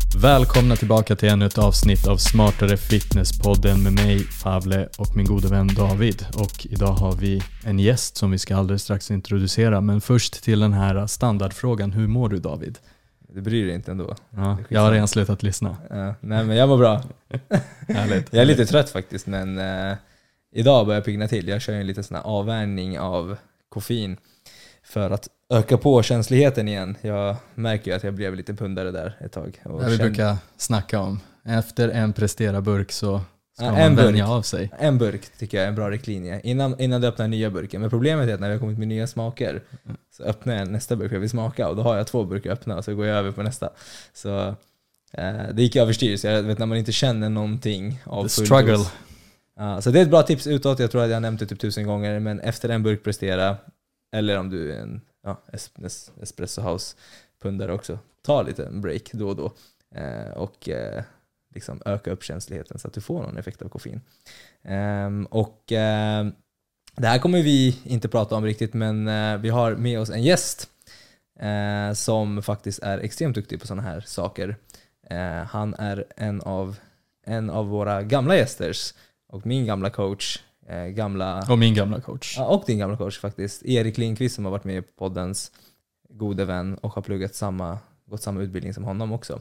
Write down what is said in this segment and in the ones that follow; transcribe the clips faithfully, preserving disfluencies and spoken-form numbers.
Välkomna tillbaka till ännu ett avsnitt av Smartare Fitness-podden med mig, Pavle, och min gode vän David. Och idag har vi en gäst som vi ska alldeles strax introducera. Men först till den här standardfrågan. Hur mår du, David? Du bryr dig inte ändå. Ja, jag har redan slutat lyssna. Ja, nej, men jag mår bra. Härligt. Jag är lite trött faktiskt, men eh, idag börjar jag pigna till. Jag kör en liten sån här avvärjning av koffein för att öka på känsligheten igen. Jag märker ju att jag blev lite pundare där ett tag. Och Det vi kände... brukar snacka om. Efter en prestera-burk så ska ja, man vänja burk. av sig. En burk tycker jag är en bra riktlinje. Innan, innan du öppnar nya burken. Men problemet är att när vi har kommit med nya smaker så öppnar jag nästa burk jag vill smaka. Och då har jag två burkar öppna och så går jag över på nästa. Så eh, det gick överstyr. Så jag vet när man inte känner någonting av The struggle. dos. Ja, så det är ett bra tips utåt. Jag tror att jag har nämnt det typ tusen gånger. Men efter en burk prestera, eller om du är en ja, es- espresso house pundare också, ta lite en break då och då. Eh, och eh, liksom öka upp känsligheten så att du får någon effekt av koffein. Um, och uh, det här kommer vi inte prata om riktigt, men uh, vi har med oss en gäst uh, som faktiskt är extremt duktig på sådana här saker. Uh, han är en av, en av våra gamla gästers och min gamla coach. Uh, gamla, Och min gamla coach. uh, och din gamla coach faktiskt. Erik Lindqvist som har varit med i poddens gode vän och har pluggat samma, gått samma utbildning som honom också.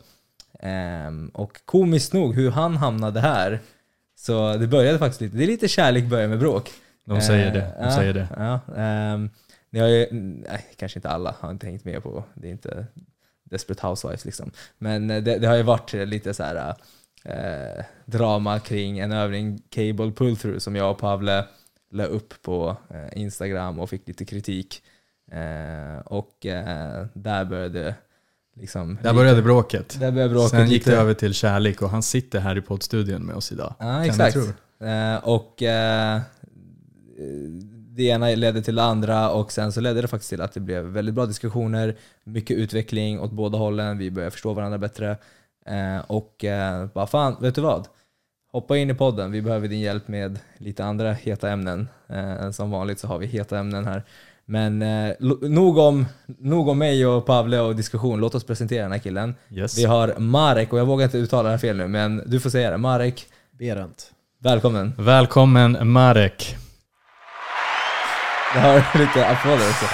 Um, och komiskt nog hur han hamnade här, så det började faktiskt lite, det är lite kärlek börjar med bråk. De säger det, de uh, säger det. Ja, um, ni har ju, nej, kanske inte alla har inte hängt med på, det är inte Desperate Housewives liksom, men det, det har ju varit lite så här uh, drama kring en övning cable pull-through som jag och Pavle la upp på uh, Instagram och fick lite kritik uh, och uh, där började Liksom, Där började bråket. Där började bråket. Sen gick lite. det över till kärlek och han sitter här i poddstudion med oss idag. Ja, exakt. Eh, och eh, det ena ledde till det andra och sen så ledde det faktiskt till att det blev väldigt bra diskussioner, mycket utveckling åt båda hållen. Vi började förstå varandra bättre. Eh, och eh, bara fan, vet du vad? Hoppa in i podden. Vi behöver din hjälp med lite andra heta ämnen. Eh, som vanligt så har vi heta ämnen här. Men eh, nog, om, nog om mig och Pavle och diskussion. Låt oss presentera den här killen. Yes. Vi har Marek, och jag vågar inte uttala det här fel nu, men du får säga det. Marek Berant. Välkommen. Välkommen Marek. Jag har lite applåder också.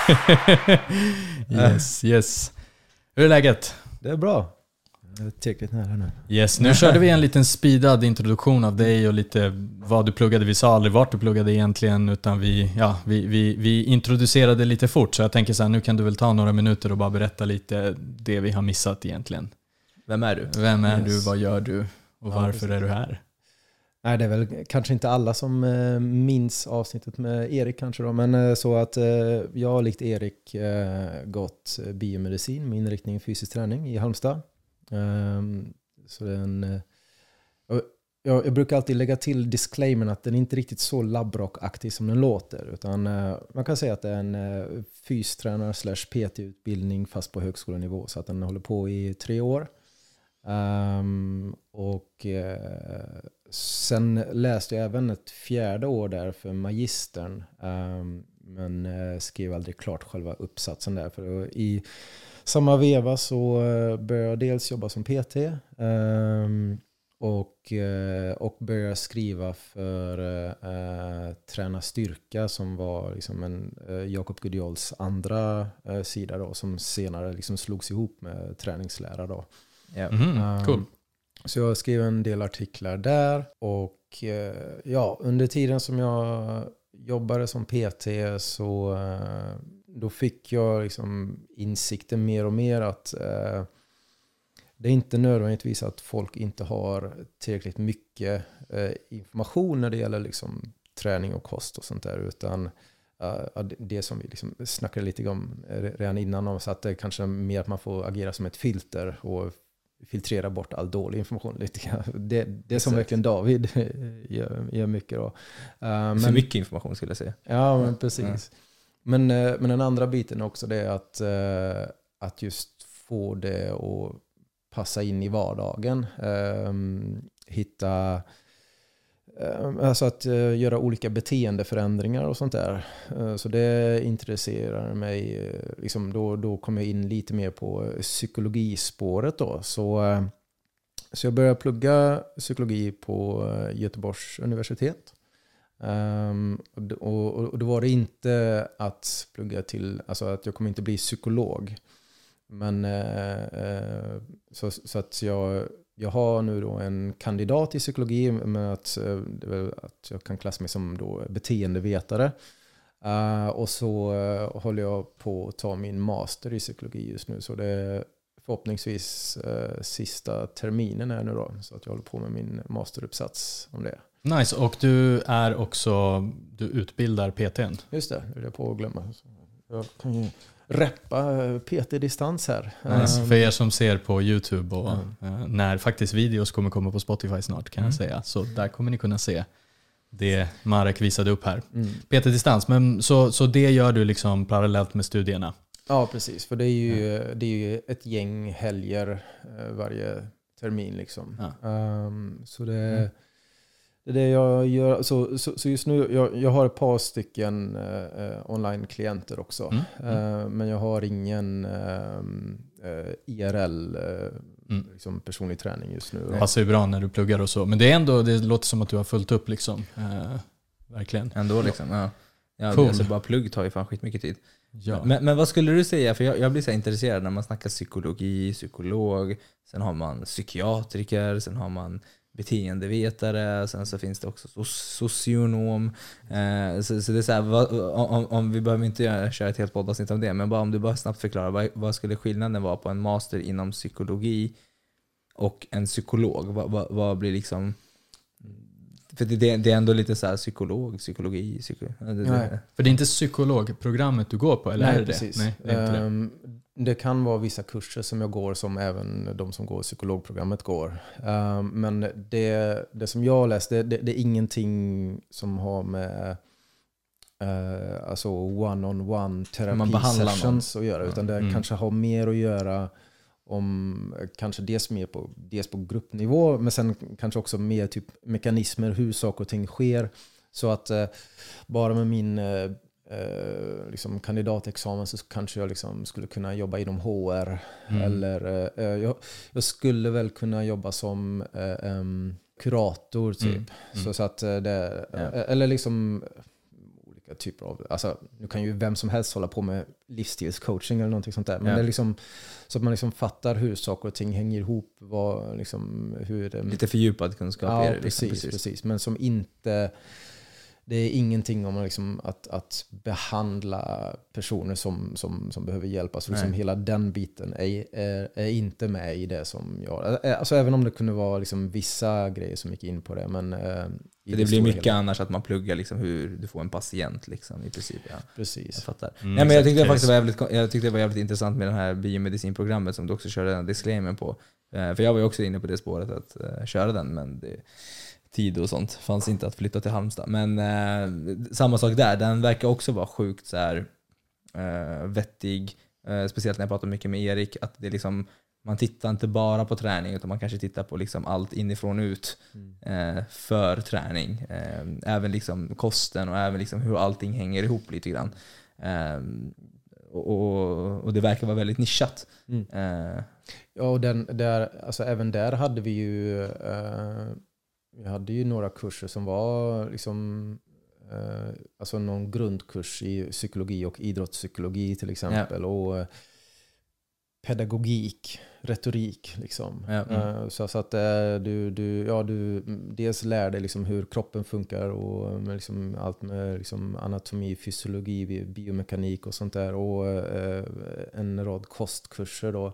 Yes, yes. Hur är läget? Det är bra. Jag är tillräckligt nära nu. Yes, nu körde vi en liten speedad introduktion av dig och lite vad du pluggade. Vi sa aldrig vart du pluggade egentligen, utan vi, ja, vi, vi, vi introducerade lite fort. Så jag tänker så här, nu kan du väl ta några minuter och bara berätta lite det vi har missat egentligen. Vem är du? Vem är Yes. du, vad gör du och Ja, varför precis. är du här? Nej, det är väl kanske inte alla som eh, minns avsnittet med Erik kanske då, men eh, så att eh, jag har likt Erik eh, gått biomedicin med inriktning fysisk träning i Halmstad. Um, så den, eh, jag, jag brukar alltid lägga till disclaimern att den inte är riktigt så labbrockaktig som den låter, utan eh, man kan säga att det är en eh, fystränare slash P T-utbildning fast på högskolenivå, så att den håller på i tre år. Um, och eh, sen läste jag även ett fjärde år där för magistern, um, men eh, skrev aldrig klart själva uppsatsen där, för i samma veva så eh, började jag dels jobba som P T um, och, eh, och började skriva för eh, Träna Styrka, som var liksom en eh, Jakob Gudjols andra eh, sida då, som senare liksom slogs ihop med träningslära då. Ja. Mm, cool. Um, så jag skrev en del artiklar där, och eh, ja, under tiden som jag jobbade som P T så eh, då fick jag liksom insikten mer och mer att eh, det är inte nödvändigtvis att folk inte har tillräckligt mycket eh, information när det gäller liksom träning och kost och sånt där, utan uh, det som vi liksom snackade lite om redan innan om, så att det kanske är mer att man får agera som ett filter och filtrera bort all dålig information lite grann. Det, det är som verkligen David gör, gör mycket då. Uh, För men, mycket information skulle jag säga. Ja, men precis. Mm. Men, men den andra biten också, det är att, att just få det att passa in i vardagen. Um, hitta Alltså att uh, göra olika beteendeförändringar och sånt där. Uh, så det intresserar mig. Uh, liksom då, då kom jag in lite mer på psykologispåret då. Så, uh, så jag började plugga psykologi på uh, Göteborgs universitet. Um, och, och, och då var det inte att plugga till, alltså att jag kommer inte bli psykolog. Men uh, uh, så, så att jag Jag har nu då en kandidat i psykologi, med att, det är väl att jag kan klassa mig som då beteendevetare. Uh, och så uh, håller jag på att ta min master i psykologi just nu. Så det är förhoppningsvis uh, sista terminen är nu då. Så att jag håller på med min masteruppsats om det. Nice, och du är också, du utbildar P T:n. Just det, det är jag på att glömma. Så jag kan ju reppa P T-distans här. Nice. Um, För er som ser på YouTube och mm. uh, när faktiskt videos kommer komma på Spotify snart kan Mm. jag säga. Så där kommer ni kunna se det Marek visade upp här. Mm. P T-distans, men så, så det gör du liksom parallellt med studierna? Ja, precis. För det är ju, mm. det är ju ett gäng helger uh, varje termin liksom. Ja. Um, så det, Mm. det är det jag gör. Så, så, så just nu, jag, jag har ett par stycken uh, online-klienter också. Mm. Mm. Uh, men jag har ingen um, uh, I R L uh, Mm. liksom personlig träning just nu. Det passar ju bra när du pluggar och så. Men det är ändå, det låter som att du har fullt upp liksom. Uh, verkligen. Ändå liksom, ja. Ja, Cool. det, alltså bara plugg tar ju fan skitmycket tid. Ja. Men, men vad skulle du säga, för jag, jag blir så intresserad när man snackar psykologi, psykolog, sen har man psykiatriker, sen har man beteendevetare, sen så finns det också so- socionom. Eh, så, så det är så här, vad, om, om vi behöver inte göra, köra ett helt poddavsnitt om det, men bara om du bara snabbt förklarar, vad, vad skulle skillnaden vara på en master inom psykologi och en psykolog? Vad, vad, vad blir liksom... För det, det är ändå lite så här psykolog, psykologi, psyko, det, det. För det är inte psykologprogrammet du går på, eller Nej, är det precis. det? Nej, det är inte det. Um, det kan vara vissa kurser som jag går som även de som går psykologprogrammet går. Um, men det, det som jag har läst, det, det, det är ingenting som har med uh, alltså one-on-one terapi sessions att göra. Utan det Mm. kanske har mer att göra om kanske dels mer på, dels på gruppnivå, men sen kanske också mer typ mekanismer, hur saker och ting sker. Så att uh, bara med min uh, Uh, liksom kandidatexamen så kanske jag liksom skulle kunna jobba inom H R. Mm. Eller uh, jag, jag skulle väl kunna jobba som uh, um, kurator typ. Mm. Mm. Så, så att uh, det, ja. uh, eller liksom olika typer av, alltså nu kan ju vem som helst hålla på med livsstilscoaching eller någonting sånt där. Men ja. det är liksom så att man liksom fattar hur saker och ting hänger ihop, vad liksom hur det, lite fördjupad kunskap ja, är det. Precis, liksom, precis. precis. Men som inte, det är ingenting om liksom att, att behandla personer som, som, som behöver hjälp. Alltså liksom hela den biten är, är, är inte med i det som jag... Alltså även om det kunde vara liksom vissa grejer som gick in på det. Men, eh, det, det blir mycket hela. Annars att man pluggar liksom hur du får en patient liksom, i princip. Ja. Precis. Jag fattar. Mm, Nej, men jag tyckte det faktiskt var jävligt, jag tyckte det var jävligt intressant med det här biomedicinprogrammet som du också körde den disclaimer på. Eh, för jag var ju också inne på det spåret att uh, köra den, men det... tid och sånt fanns inte att flytta till Halmstad. Men eh, samma sak där, den verkar också vara sjukt så här, eh, vettig. Eh, speciellt när jag pratar mycket med Erik, att det liksom, man tittar inte bara på träning utan man kanske tittar på liksom allt inifrån och ut eh, för träning. Eh, även liksom kosten och även liksom hur allting hänger ihop lite grann. Eh, och, och, och det verkar vara väldigt nischat. Mm. Eh, ja, och den, där, alltså även där hade vi ju... Eh, Vi hade ju några kurser som var liksom, eh, alltså någon grundkurs i psykologi och idrottspsykologi till exempel. Ja. Och eh, pedagogik, retorik liksom. Ja. Mm. Eh, så, så att eh, du, du, ja, du dels lär dig liksom hur kroppen funkar och med liksom allt med liksom anatomi, fysiologi, biomekanik och sånt där. Och eh, en rad kostkurser då.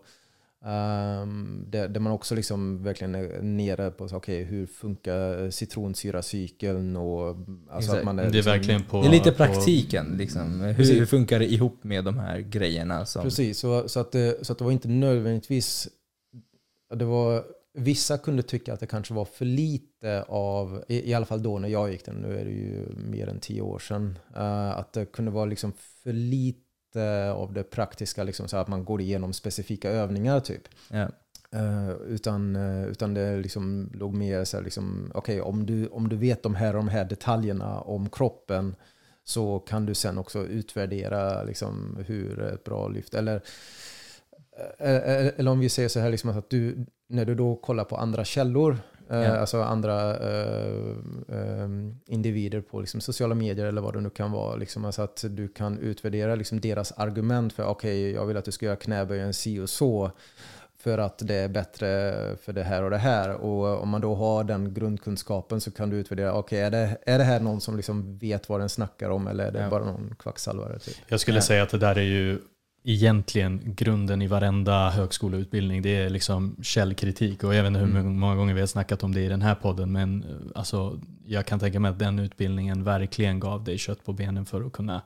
Um, där, där man också liksom verkligen är nere på okay, hur funkar citronsyracykeln och alltså att man är, det är liksom, verkligen på, det är lite på, praktiken liksom. Hur, hur funkar det ihop med de här grejerna som... Precis, så, så, att det, så att det var inte nödvändigtvis det var, vissa kunde tycka att det kanske var för lite av, i, i alla fall då när jag gick den, nu är det ju mer än tio år sedan, uh, att det kunde vara liksom för lite av det praktiska, liksom, så att man går igenom specifika övningar typ. Ja. Uh, utan, uh, utan det liksom låg mer så här, liksom, okej, okay, om, du, om du vet de här, de här detaljerna om kroppen, så kan du sen också utvärdera liksom, hur ett bra lyft, eller, eller, eller om vi säger så här, liksom, att du, när du då kollar på andra källor, uh, ja. alltså andra uh, uh, individer på liksom, sociala medier eller vad det nu kan vara, liksom, alltså att du kan utvärdera liksom, deras argument för okej, okay, jag vill att du ska göra knäböjen si och så, för att det är bättre för det här och det här. Och om man då har den grundkunskapen, så kan du utvärdera, okej, okay, är, det, är det här någon som liksom vet vad den snackar om, eller är det ja. bara någon kvacksalvare? Typ? Jag skulle ja. säga att det där är ju egentligen grunden i varenda högskoleutbildning. Det är liksom källkritik, och jag vet inte hur mm. många gånger vi har snackat om det i den här podden, men alltså, jag kan tänka mig att den utbildningen verkligen gav dig kött på benen för att kunna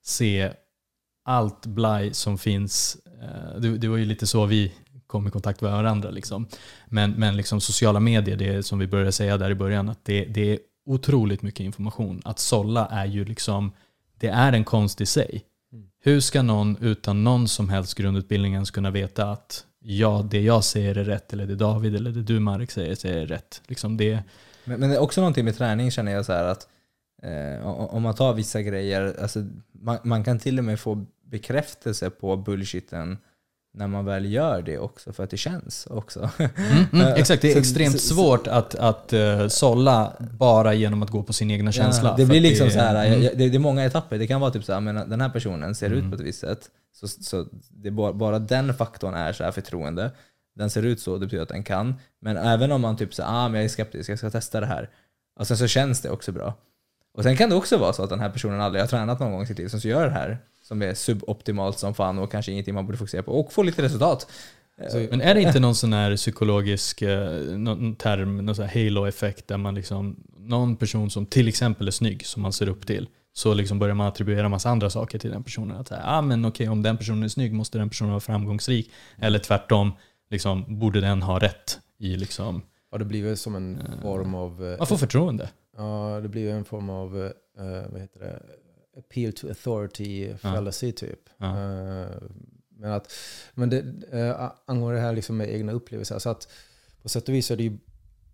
se allt blaj som finns. Det, det var ju lite så vi kom i kontakt med varandra liksom. Men, men liksom sociala medier, det är som vi började säga där i början, att det, det är otroligt mycket information. Att sålla är ju liksom, det är en konst i sig. Mm. Hur ska någon utan någon som helst grundutbildning ens kunna veta att ja, det jag säger är rätt, eller det David eller det du Marek säger är rätt. Liksom det. Men, men det är också någonting med träning, känner jag så här att eh, om man tar vissa grejer, alltså, man, man kan till och med få bekräftelse på bullshiten när man väl gör det också, för att det känns också. Mm, mm, exakt, det är extremt så, svårt att, att uh, sålla bara genom att gå på sin egna känsla. Ja, det blir liksom det, så här, mm. det, det är många etapper. Det kan vara typ så här, men den här personen ser mm. ut på ett visst sätt. Så, så det bara, bara den faktorn är så här förtroende. Den ser ut så, det betyder att den kan. Men även om man typ så ah, men jag är skeptisk, jag ska testa det här. Och sen så känns det också bra. Och sen kan det också vara så att den här personen aldrig har tränat någon gång i sitt liv, som så gör det här, som är suboptimalt som fan och kanske ingenting man borde fokusera på, och få lite resultat. Men är det inte någon sån här psykologisk någon term, någon sån här halo-effekt, där man liksom, någon person som till exempel är snygg, som man ser upp till, så liksom börjar man attribuera massa andra saker till den personen. Att säga, ah, men okej, om den personen är snygg måste den personen vara framgångsrik. Eller tvärtom, liksom, borde den ha rätt i liksom... Ja, det blir väl som en form av... Man får förtroende. Ja, det blir en form av, uh, vad heter det, appeal to authority fallacy, ja. typ. Ja. Uh, men att, men det, uh, angående det här liksom med egna upplevelser, så att på sätt och vis är det ju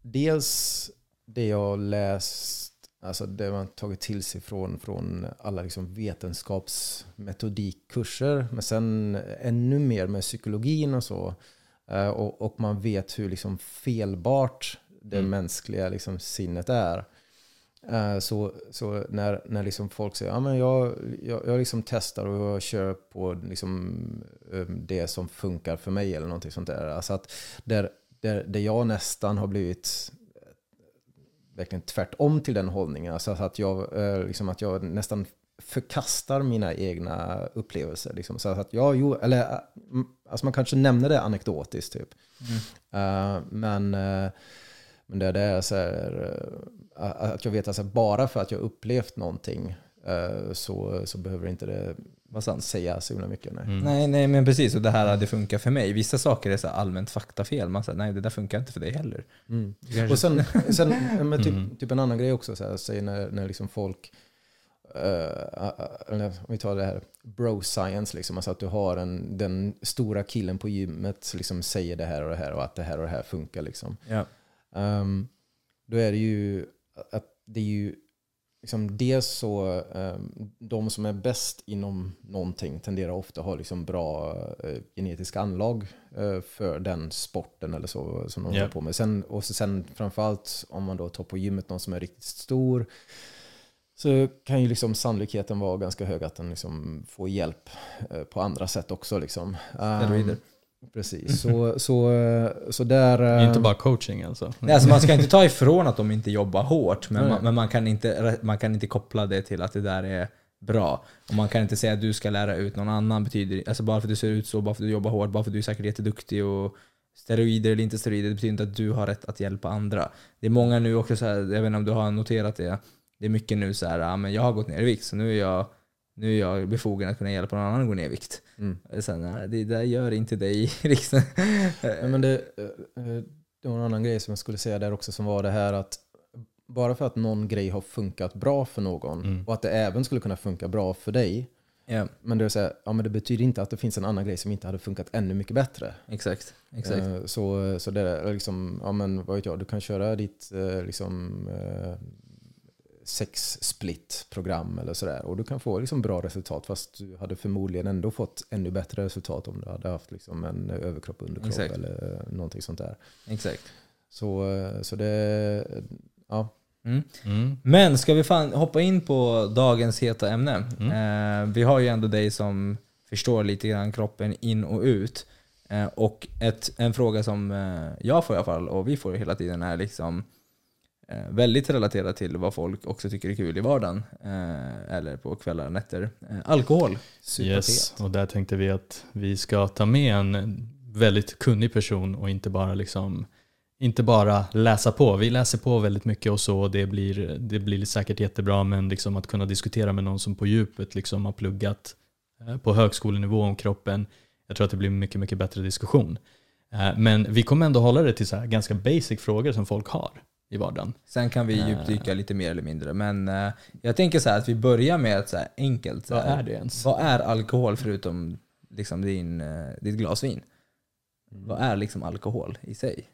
dels det jag läst, alltså det man tagit till sig från, från alla liksom vetenskapsmetodikkurser, men sen ännu mer med psykologin och så. Uh, och, och man vet hur liksom felbart det mm. mänskliga liksom sinnet är. Uh, så så när, när liksom folk säger, ja, men jag, jag, jag liksom testar och jag kör på liksom, um, det som funkar för mig eller någonting sånt där. Alltså att där, där, där jag nästan har blivit verkligen tvärtom till den hållningen. Alltså att jag, uh, liksom att jag nästan förkastar mina egna upplevelser. Liksom. Så att jag, jo, eller, alltså man kanske nämner det anekdotiskt typ. Mm. Uh, men, uh, men det, det är så här, uh, att jag vet att alltså, bara för att jag upplevt någonting uh, så, så behöver inte det säga så himla mycket. Nej. Mm. nej, nej, men precis. Och det här, det funkar för mig. Vissa saker är så allmänt faktafel. Man säger, nej, det där funkar inte för dig heller. Mm. Och sen, sen men typ, mm. typ en annan grej också, så här, säger när, när liksom folk Uh, uh, om vi tar det här bro science, liksom, alltså att du har en, den stora killen på gymmet liksom säger det här och det här och att det här och det här funkar liksom. Ja. Um, då är det ju att det är ju liksom dels så um, de som är bäst inom någonting tenderar ofta att ha liksom bra uh, genetiska anlag uh, för den sporten eller så som de yeah. håller på med. Sen, och så sen framförallt om man då tar på gymmet någon som är riktigt stor, så kan ju liksom sannolikheten vara ganska hög att den liksom får hjälp eh, på andra sätt också. Liksom. Um, precis. Så, så, så där... Um, inte bara coaching alltså. Nej, alltså. Man ska inte ta ifrån att de inte jobbar hårt, men, man, men man, kan inte, man kan inte koppla det till att det där är bra. Och man kan inte säga att du ska lära ut någon annan. Betyder, alltså bara för att du ser ut så, bara för att du jobbar hårt, bara för att du är säkert jätteduktig och steroider eller inte steroider, det betyder inte att du har rätt att hjälpa andra. Det är många nu också så här, jag vet inte om du har noterat det. Det är mycket nu så här, ja, men jag har gått ner i vikt, så nu är jag, nu är jag befogen att kunna hjälpa någon annan att gå ner i vikt. Mm. Sen, nej, det där gör inte dig liksom. Ja, men det, det var en annan grej som jag skulle säga där också, som var det här att bara för att någon grej har funkat bra för någon mm. och att det även skulle kunna funka bra för dig, Yeah. Men det, är så här, ja, men det betyder inte att det finns en annan grej som inte hade funkat ännu mycket bättre. Exakt. Exakt. Eh, så, så det är liksom, ja men vad vet jag, du kan köra ditt eh, liksom eh, sex split program eller sådär och du kan få liksom bra resultat fast du hade förmodligen ändå fått ännu bättre resultat om du hade haft liksom en överkropp underkropp Exakt. eller någonting sånt där. Exakt. Så, så det, ja. Mm. Mm. Men ska vi fan hoppa in på dagens heta ämne? Mm. Eh, vi har ju ändå dig som förstår lite grann kroppen in och ut. Eh, och ett, en fråga som eh, jag får i alla fall, och vi får hela tiden, är liksom eh, väldigt relaterat till vad folk också tycker är kul i vardagen. Eh, eller på kvällar och nätter. Eh, alkohol. Yes, och där tänkte vi att vi ska ta med en väldigt kunnig person och inte bara liksom inte bara läsa på. Vi läser på väldigt mycket och så, det blir, det blir säkert jättebra, men liksom att kunna diskutera med någon som på djupet liksom har pluggat på högskolenivå om kroppen, jag tror att det blir mycket, mycket bättre diskussion. Men vi kommer ändå hålla det till så här ganska basic frågor som folk har i vardagen. Sen kan vi djupdyka lite mer eller mindre, men uh, jag tänker så här att vi börjar med ett så här enkelt. Så här, vad är det ens? Vad är alkohol förutom liksom din, uh, ditt glas vin? Mm. Vad är liksom alkohol i sig?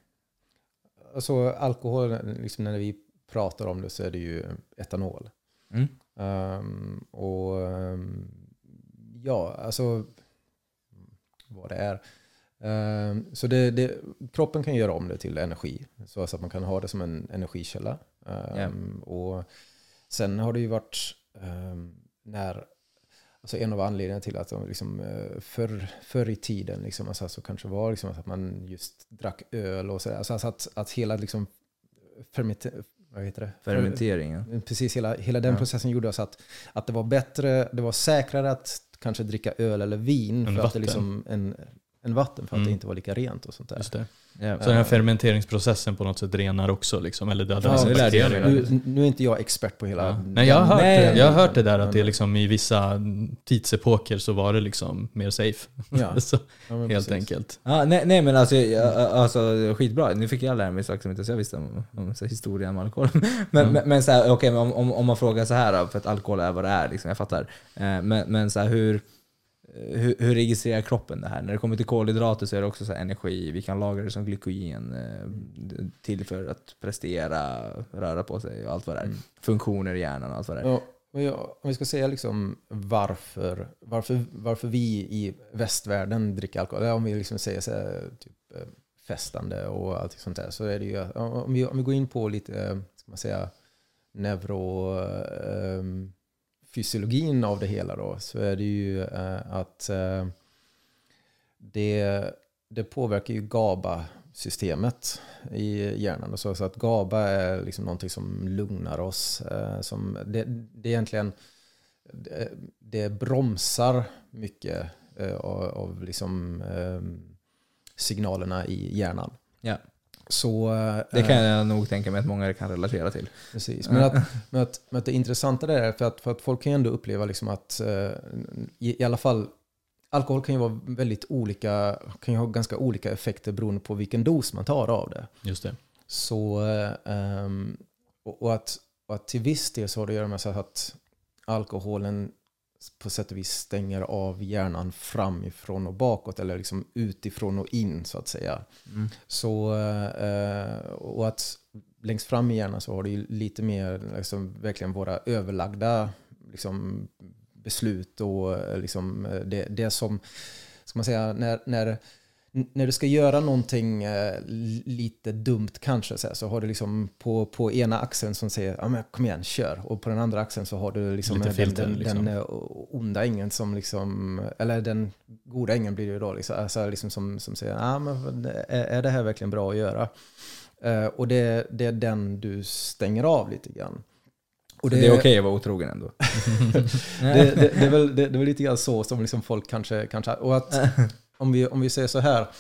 Alltså alkohol, liksom när vi pratar om det så är det ju etanol. Mm. Um, och um, ja, alltså vad det är. Um, så det, det, kroppen kan göra om det till energi. Så att man kan ha det som en energikälla. Um, yeah. Och sen har det ju varit um, när alltså en av anledningarna till att de liksom, förr, förr i tiden liksom, alltså, så kanske var liksom att man just drack öl och så, alltså, alltså att, att hela liksom fermenter, vad heter det? Fermenteringen. Precis, hela, hela den ja. processen gjorde så att, att det var bättre, det var säkrare att kanske dricka öl eller vin en för vatten. att det liksom en, en vatten för att mm. det inte var lika rent och sånt där. Just det. Yeah. Så den här fermenteringsprocessen på något sätt renar också liksom, eller dödar Ja, vissa det lärde jag bakterier. mig. Nu, nu är inte jag expert på hela... Ja. Nej, jag har hört, Nej, det. Jag har hört det där men- att det liksom i vissa tidsepoker så var det liksom mer safe. Ja. så, Ja, men helt precis. enkelt. Ah, nej, nej men alltså, jag, alltså skitbra. Nu fick jag lära mig saker som inte jag visste om, om så historien om alkohol. men, Mm. men, men så här, okay, men om, om, om man frågar så här då, för att alkohol är vad det är, liksom, jag fattar. Eh, men, men så här, hur, hur, hur registrerar kroppen det här? När det kommer till kolhydrater så är det också så här energi. Vi kan lagra det som glykogen eh, till för att prestera, röra på sig och allt vad det är. Mm. Funktioner i hjärnan och allt vad det är. Ja, och jag, om vi ska säga liksom varför, varför, varför vi i västvärlden dricker alkohol, eller om vi liksom säger så här, typ eh, festande och allt sånt där, så är det ju, om vi, om vi går in på lite, eh, ska man säga, neuro, eh, fysiologin av det hela då, så är det ju eh, att eh, det, det påverkar ju GABA-systemet i hjärnan. Och så, så att GABA är liksom någonting som lugnar oss. Eh, som det, det egentligen det, det bromsar mycket eh, av, av liksom, eh, signalerna i hjärnan. Ja. Så, Det kan jag nog tänka mig att många kan relatera till. Precis, men att, men att, men att det intressanta där är för att, för att folk kan ju ändå uppleva liksom att eh, i, i alla fall alkohol kan ju vara väldigt olika, kan ju ha ganska olika effekter beroende på vilken dos man tar av det. Just det. Så eh, och, och, att, och att till viss del så har det att göra med så att alkoholen på sätt och vis stänger av hjärnan framifrån och bakåt, eller liksom utifrån och in så att säga. Mm. Så, eh, och att längst fram i hjärnan så har det ju lite mer liksom, verkligen våra överlagda liksom, beslut och liksom, det, det som, ska man säga, när, när, när du ska göra någonting eh, lite dumt kanske så, här, så har du liksom på, på ena axeln som säger ja, men kom igen, kör, och på den andra axeln så har du liksom Lite den, filter, den, liksom. den onda ängeln som liksom, eller den goda ängeln blir det ju då liksom, alltså liksom som, som säger ah, men är, är det här verkligen bra att göra? Uh, och det, det är den du stänger av lite grann. Och det, det är okej okay att vara otrogen ändå. det, det, det, är väl, det, det är väl lite grann så som liksom folk kanske, kanske och att om vi, om vi säger så här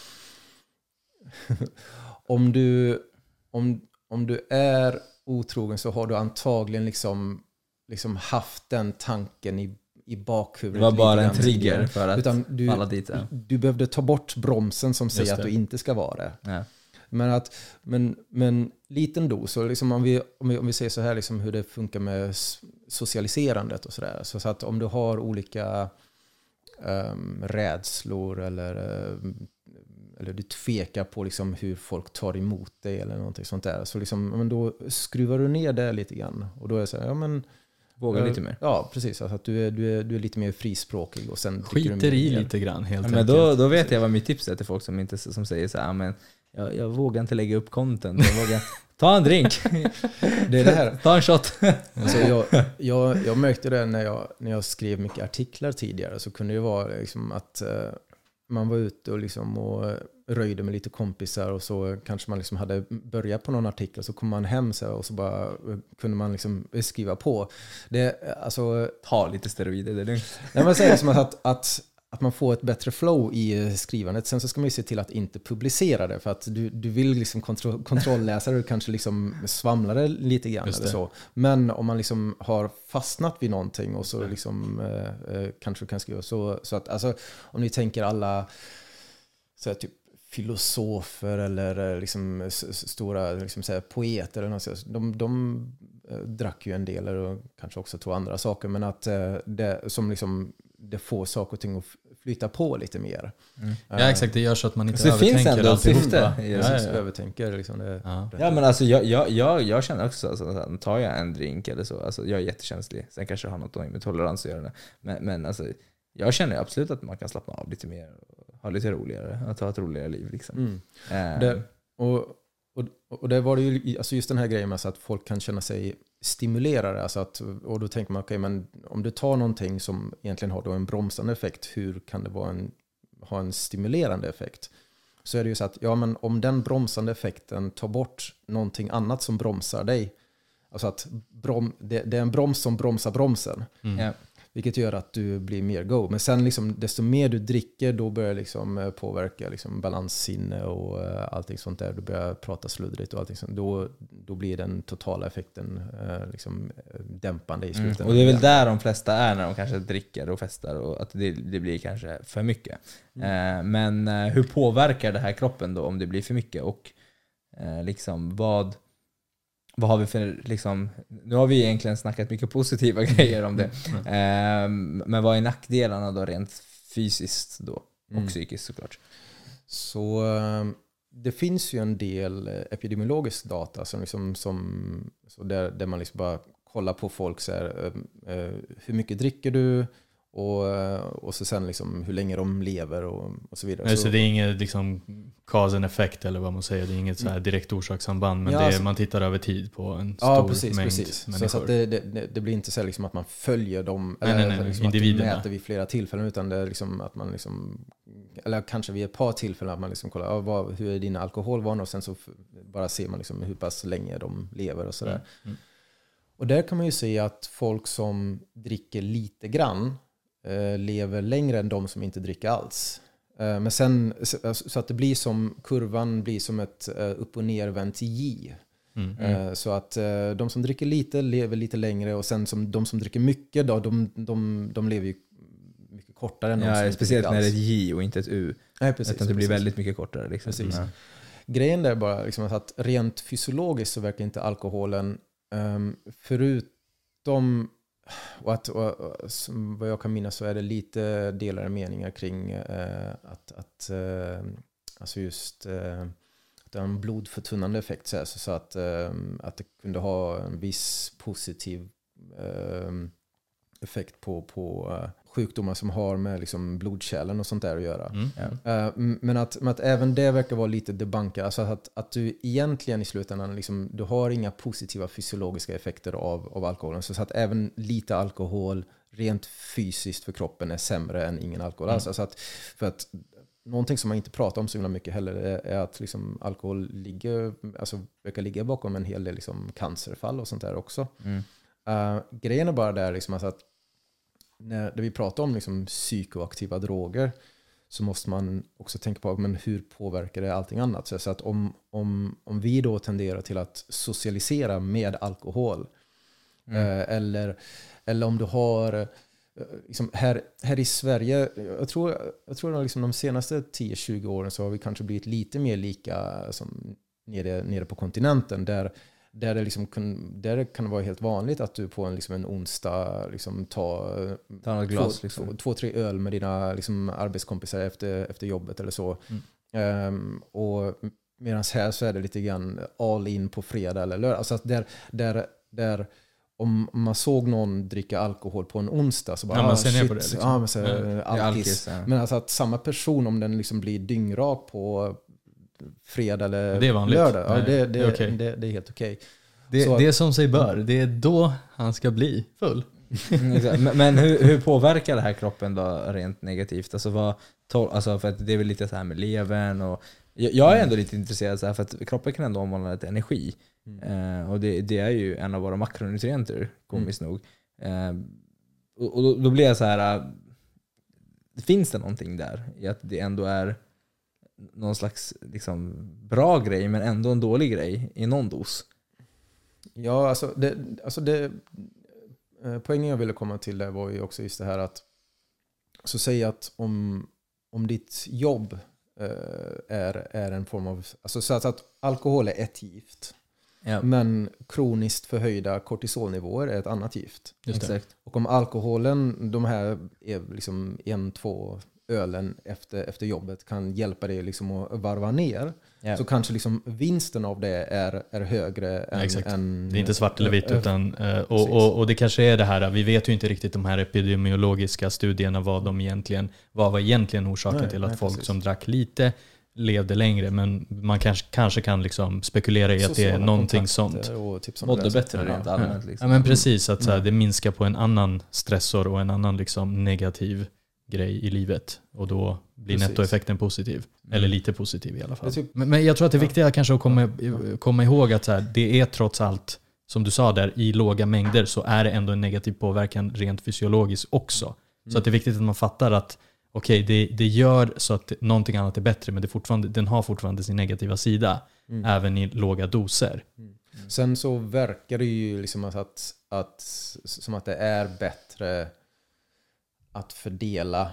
om du om, om du är otrogen så har du antagligen liksom, liksom haft den tanken i, i bakhuvudet. Det var bara en trigger tidigare. för att Utan du, falla dit. Ja. du behövde ta bort bromsen som säger Just att det. du inte ska vara det. Ja. Men, att, men, men liten dos, så liksom om, vi, om, vi, om vi säger så här liksom hur det funkar med socialiserandet och sådär. Så, så att om du har olika um, rädslor eller, uh, eller du tvekar på liksom hur folk tar emot dig eller någonting sånt där. Så liksom, men då skruvar du ner det lite grann. Och då är det så här, ja men... Våga lite mer. Ja, precis. Alltså att du är, du, är, du är lite mer frispråkig. Och sen skiter i lite grann helt ja, men enkelt. då, då vet jag vad mitt tips är till folk som, inte, som säger så här, men jag, jag vågar inte lägga upp content. Jag vågar ta en drink. Det är det här. Ta en shot. Alltså jag, jag, jag märkte det när jag, när jag skrev mycket artiklar tidigare. Så kunde det vara liksom att uh, man var ute och, liksom och röjde med lite kompisar. Och så kanske man liksom hade börjat på någon artikel. Så kom man hem så och så bara kunde man liksom skriva på. Det, alltså, ta lite steroider. Det är lugnt. Nej, man säger som att, att att man får ett bättre flow i skrivandet. Sen så ska man ju se till att inte publicera det. För att du, du vill liksom kontro- kontrollläsa det och kanske liksom svamla det lite grann. Eller så. Men om man liksom har fastnat vid någonting och så liksom, eh, kanske du kan skriva så, så att alltså, om ni tänker alla så här, typ filosofer eller liksom stora liksom så här, poeter eller något, de, de drack ju en del och kanske också två andra saker, men att det som liksom det får saker och ting att flyta på lite mer. Mm. Ja, exakt. Det gör så att man inte så övertänker finns allt syfte. Ja, ja, ja, ja. övertänker liksom det. Ja. Ja, men alltså jag, jag, jag, jag känner också alltså, tar jag en drink eller så, alltså jag är jättekänslig. Sen kanske jag har något med tolerans att göra det. Men, men alltså, jag känner absolut att man kan slappna av lite mer och ha lite roligare, att ha ett roligare liv liksom. Mm. Um. Det, och, och, och det var det ju, alltså just den här grejen med så att folk kan känna sig stimulerade. Alltså att, och då tänker man, okej, okay, men om du tar någonting som egentligen har då en bromsande effekt, hur kan det vara en, ha en stimulerande effekt? Så är det ju så att, ja men om den bromsande effekten tar bort någonting annat som bromsar dig, alltså att brom, det, det är en broms som bromsar bromsen. Mm. Ja. Vilket gör att du blir mer go. Men sen liksom, desto mer du dricker, då börjar liksom påverka liksom balanssinne och allting sånt där. Du börjar prata sluddrigt och allting sånt. Då, då blir den totala effekten liksom dämpande i slutändan. Mm. Och det är väl där de flesta är när de kanske dricker och festar. Och att det, det blir kanske för mycket. Mm. Men hur påverkar det här kroppen då om det blir för mycket? Och liksom vad... Vad har vi för, liksom, nu har vi egentligen snackat mycket positiva grejer om det. Mm. Um, men vad är nackdelarna då rent fysiskt då? Och mm. psykiskt såklart. Så um, det finns ju en del epidemiologisk data som, liksom, som så där, där man liksom bara kollar på folk så här, uh, uh, hur mycket dricker du? Och, och så sen liksom hur länge de lever och, och så vidare. Nej, så, så det är inget liksom cause and effect eller vad man säger. Det är inget så här direkt orsakssamband. Men ja, det är, alltså, man tittar över tid på en stor ja, precis, mängd precis. människor. Så att det, det, det blir inte så liksom att man följer dem. Nej, eller nej, nej, liksom individerna. Att mäter vid flera tillfällen. Utan det är liksom att man liksom, eller kanske vid ett par tillfällen att man liksom kollar ja, vad, hur är dina alkoholvanor. Och sen så bara ser man liksom hur pass länge de lever och sådär. Mm. Mm. Och där kan man ju se att folk som dricker lite grann lever längre än de som inte dricker alls. Men sen så att det blir som kurvan blir som ett upp- och nervänt J. Mm, mm. Så att de som dricker lite lever lite längre och sen som de som dricker mycket då, de, de, de lever ju mycket kortare än de ja, som speciellt inte när det är ett J och inte ett U. Nej, precis, utan det blir precis. väldigt mycket kortare. Liksom. Precis. Ja. Grejen där är bara liksom att rent fysiologiskt så verkar inte alkoholen um, förutom och att och, och, vad jag kan minnas så är det lite delade meningar kring eh, att, att eh, alltså just eh, att det har en blodförtunnande effekt så, här, så att, eh, att det kunde ha en viss positiv eh, effekt på, på uh, sjukdomar som har med liksom blodkärlen och sånt där att göra. Mm. Ja. Uh, men, att, men att även det verkar vara lite debunka. Alltså att, att du egentligen i slutändan liksom, du har inga positiva fysiologiska effekter av, av alkoholen. Så, så att även lite alkohol rent fysiskt för kroppen är sämre än ingen alkohol. Mm. Alltså, så att, för att någonting som man inte pratar om så himla mycket heller är, är att liksom alkohol ligger, alltså, verkar ligga bakom en hel del liksom cancerfall och sånt där också. Mm. Uh, grejen är bara där liksom, alltså att när, när vi pratar om liksom psykoaktiva droger så måste man också tänka på men hur påverkar det allting annat. Så, så att om, om, om vi då tenderar till att socialisera med alkohol mm. uh, eller, eller om du har uh, liksom här, här i Sverige, jag tror, jag tror att liksom de senaste tio tjugo åren så har vi kanske blivit lite mer lika som nere, nere på kontinenten där där det, liksom kun, där det kan vara helt vanligt att du på en, liksom en onsdag liksom tar Ta något glas, två, liksom. två, två, tre öl med dina liksom, arbetskompisar efter, efter jobbet eller så. Mm. Um, och medan här så är det lite grann all in på fredag eller lördag. Alltså att där, där, där om man såg någon dricka alkohol på en onsdag så bara, ja, man ah, ser shit, ner på det, liksom. ja, men så, Ja. alkis. alkis, ja. Men alltså att samma person, om den liksom blir dyngrak på fredag eller Det är vanligt. lördag, ja, Nej, det, det, det är okej. det, det är helt okej. Det, Så- det är som sig bör. Det är då han ska bli full. Mm, exakt. men men hur, hur påverkar det här kroppen då rent negativt? Alltså, vad, to- alltså för att det är väl lite så här med levern och jag, jag är ändå lite intresserad så här, för att kroppen kan ändå omvandla till energi. Eh, och det, det är ju en av våra makronutrienter, komiskt nog. Eh, och och då, då blir jag så här, äh, finns det någonting där i att det ändå är någon slags liksom, bra grej men ändå en dålig grej i någon dos? Ja, alltså det, alltså det eh, poängen jag ville komma till där var ju också just det här att så säg att om, om ditt jobb eh, är, är en form av, alltså så att, att alkohol är ett gift, Ja, men kroniskt förhöjda kortisolnivåer är ett annat gift. Just det. exakt. Och om alkoholen, de här är liksom en, två ölen efter, efter jobbet kan hjälpa dig liksom att varva ner, Ja. så kanske liksom vinsten av det är, är högre än, Exakt. än... Det är inte svart eller vitt. ö- Utan, eh, och, Precis. och, och det kanske är det här, vi vet ju inte riktigt de här epidemiologiska studierna vad de egentligen, vad var egentligen orsaken Nej, till att nej, folk precis. som drack lite levde längre. Men man kanske, kanske kan liksom spekulera i att det är sociala någonting kontakter sånt. och typ sånt Mådde där. bättre rent Ja. allmänt. Ja, Liksom. men precis, att så här, det minskar på en annan stressor och en annan liksom negativ grej i livet. Och då blir Precis. nettoeffekten positiv. Eller lite positiv i alla fall. Det är typ- Men, men jag tror att det är viktigt kanske att komma, komma ihåg att så här, det är trots allt, som du sa där, i låga mängder så är det ändå en negativ påverkan rent fysiologiskt också. Så att det är viktigt att man fattar att okej, okay, det, det gör så att någonting annat är bättre, men det fortfarande, den har fortfarande sin negativa sida, även i låga doser. Sen så verkar det ju liksom att, att, som att det är bättre att fördela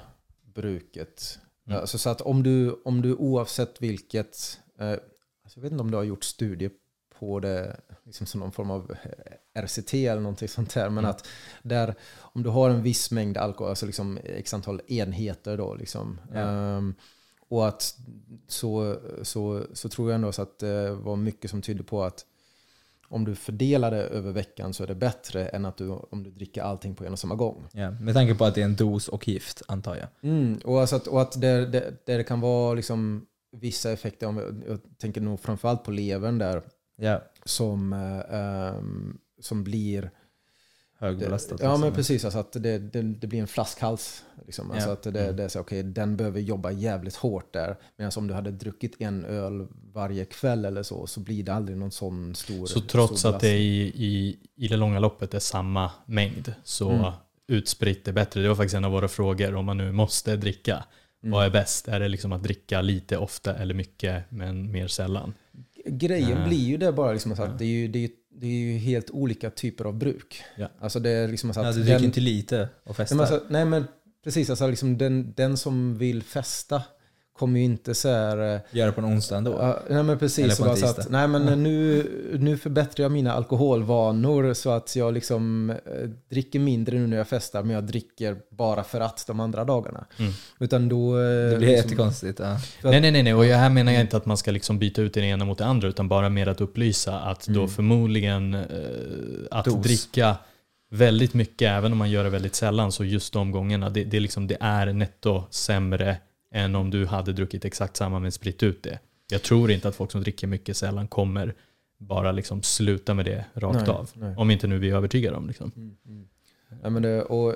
bruket. Mm. Alltså så att om du, om du oavsett vilket, eh, alltså jag vet inte om du har gjort studier på det liksom som någon form av R C T eller någonting sånt där, men Mm. att där, om du har en viss mängd alkohol, alltså liksom x antal enheter då liksom, Ja. ehm, och att så, så, så tror jag ändå så att det var mycket som tydde på att om du fördelar det över veckan så är det bättre än att du, om du dricker allting på en och samma gång. Ja, med tanke på att det är en dos och gift, antar jag. Mm, och, alltså att, och att det, det, det kan vara liksom vissa effekter, om jag, jag tänker nog framförallt på levern där, Ja, som, eh, ehm, som blir... högbelastat. Ja, men liksom. precis. Alltså att det, det, det blir en flaskhals. Liksom. Alltså Ja. att det, det är så, okay, den behöver jobba jävligt hårt där. Medan om du hade druckit en öl varje kväll eller så, så blir det aldrig någon sån stor... Så trots stor att det i, i, i det långa loppet är samma mängd, så Mm. utspritt är bättre. Det var faktiskt en av våra frågor, om man nu måste dricka. Mm. Vad är bäst? Är det liksom att dricka lite ofta eller mycket, men mer sällan? Grejen Äh. blir ju det bara liksom så att det är ju, det är, det är ju helt olika typer av bruk. Ja. Alltså det är liksom så att Ja, du den- dricker inte lite och nej, festar. men, alltså, nej men precis, alltså liksom den, den som vill festa kommer ju inte så här... eh, Gör det på en onsdag ändå. Ja, nej men Eller precis. på Så en bara så tisdag. att, nej men nu, nu förbättrar jag mina alkoholvanor så att jag liksom eh, dricker mindre nu när jag festar, men jag dricker bara för att de andra dagarna. Mm. Utan då... eh, Det blir liksom, jättekonstigt. Ja. för att- Nej, nej, nej, nej. Och här menar jag inte att man ska liksom byta ut det ena mot det andra, utan bara mer att upplysa att då förmodligen eh, att Dos. dricka väldigt mycket, även om man gör det väldigt sällan, så just de gångerna, det, det, är liksom, det är netto sämre än om du hade druckit exakt samma men spritt ut det. Jag tror inte att folk som dricker mycket sällan kommer bara liksom sluta med det rakt Nej, av. nej. Om inte nu vi är övertygade om. Liksom. Mm, mm. Ja, men det, och,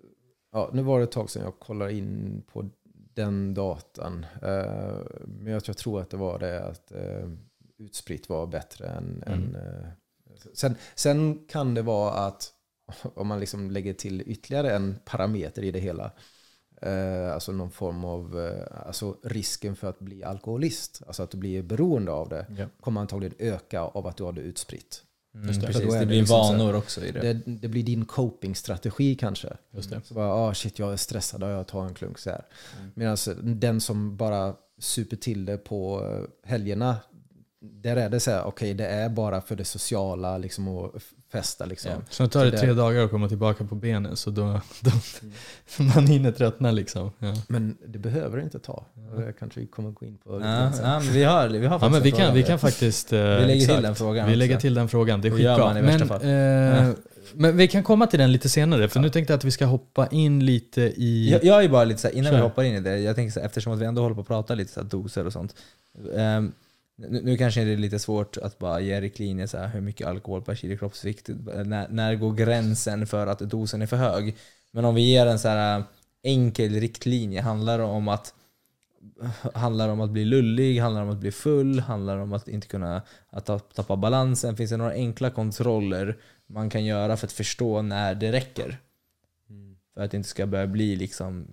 ja, nu var det ett tag sedan jag kollade in på den datan. Eh, men jag, jag tror att det var det att eh, utspritt var bättre än... Mm. än eh, sen, sen kan det vara att om man liksom lägger till ytterligare en parameter i det hela, eh, alltså någon form av eh, alltså risken för att bli alkoholist, alltså att du blir beroende av det, Ja. kommer antagligen öka av att du har det utspritt. Mm, Just det. precis. För då är Det det blir liksom så här- vanor också i det. Det, det blir din copingstrategi kanske. Just det. Så bara, ah shit, jag är stressad och jag tar en klunk så här. Mm. Medan den som bara super till det på helgerna, där är det så här, okej, okay, det är bara för det sociala liksom och festa liksom. Yeah. Så tar det tre dagar att komma tillbaka på benen, så då, då mm. man hinner tröttna liksom. Ja. Men det behöver det inte ta. Det kanske vi kommer gå in på. Ja, ja, men vi har, vi har ja, men vi kan, vi kan faktiskt... Uh, vi lägger exakt. till den frågan. Vi lägger till den frågan, det är skitbra. Men, uh, ja. men vi kan komma till den lite senare, för ja. nu tänkte jag att vi ska hoppa in lite i... Jag, jag är bara lite så här, innan Kör. vi hoppar in i det, jag tänker så här, eftersom att vi ändå håller på att prata lite så här, doser och sånt. Um, Nu, nu kanske det är lite svårt att bara ge riktlinjer så här, hur mycket alkohol per kilo kroppsvikt, när, när går gränsen för att dosen är för hög. Men om vi ger en så här enkel riktlinje, handlar det om att handlar om att bli lullig, handlar om att bli full, handlar om att inte kunna att tappa balansen, finns det några enkla kontroller man kan göra för att förstå när det räcker? Mm. För att det inte ska börja bli liksom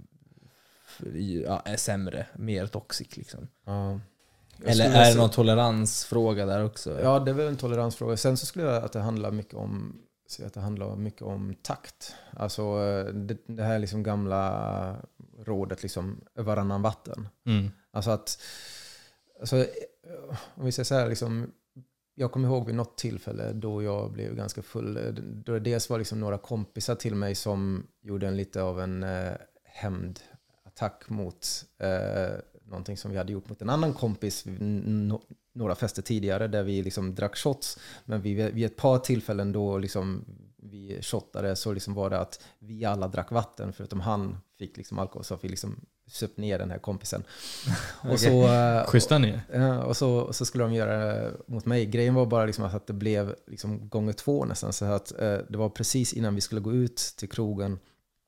ja, sämre, mer toxic liksom. Ja. Eller är det någon toleransfråga där också? Ja, det är väl en toleransfråga. Sen så skulle jag att det handlar mycket om så att det handlar mycket om takt. Alltså det, det här liksom gamla rådet liksom varannan vatten. Mm. Alltså att alltså, om vi säger så här liksom, jag kommer ihåg vid något tillfälle då jag blev ganska full. Då det dels var liksom några kompisar till mig som gjorde en lite av en eh, hämndattack mot eh, någonting som vi hade gjort mot en annan kompis no, några fester tidigare där vi liksom drack shots. Men vi, vid ett par tillfällen då liksom vi shottade så liksom var det att vi alla drack vatten förutom han fick liksom alkohol, så vi liksom söp ner den här kompisen. Okay. Och så schyssta ner. Ja, och så och så skulle de göra det mot mig. Grejen var bara liksom att det blev liksom gånger två nästan, så att eh, det var precis innan vi skulle gå ut till krogen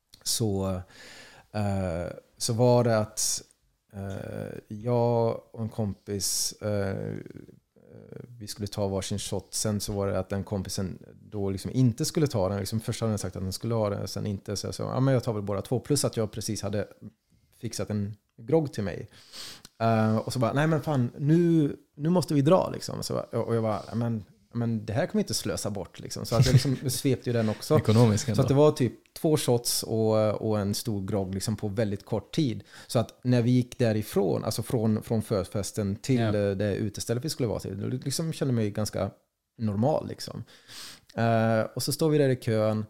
så eh, så var det att Uh, jag och en kompis uh, vi skulle ta varsin shot. Sen så var det att den kompisen då liksom inte skulle ta den. Liksom först hade han sagt att den skulle ha den, sen inte. Så jag sa, ja men jag tar väl bara två. Plus att jag precis hade fixat en grogg till mig. Uh, och så bara, nej men fan, nu, nu måste vi dra liksom. Så, och jag bara, men men det här kan vi inte slösa bort liksom. Så att jag liksom svepte ju den också. Ekonomiskt. Så att det var typ två shots och, och en stor grogg liksom på väldigt kort tid. Så att när vi gick därifrån, alltså från, från förfesten till yeah. det utestället vi skulle vara till, då liksom kände mig ganska normal liksom. Uh, och så står vi där i kön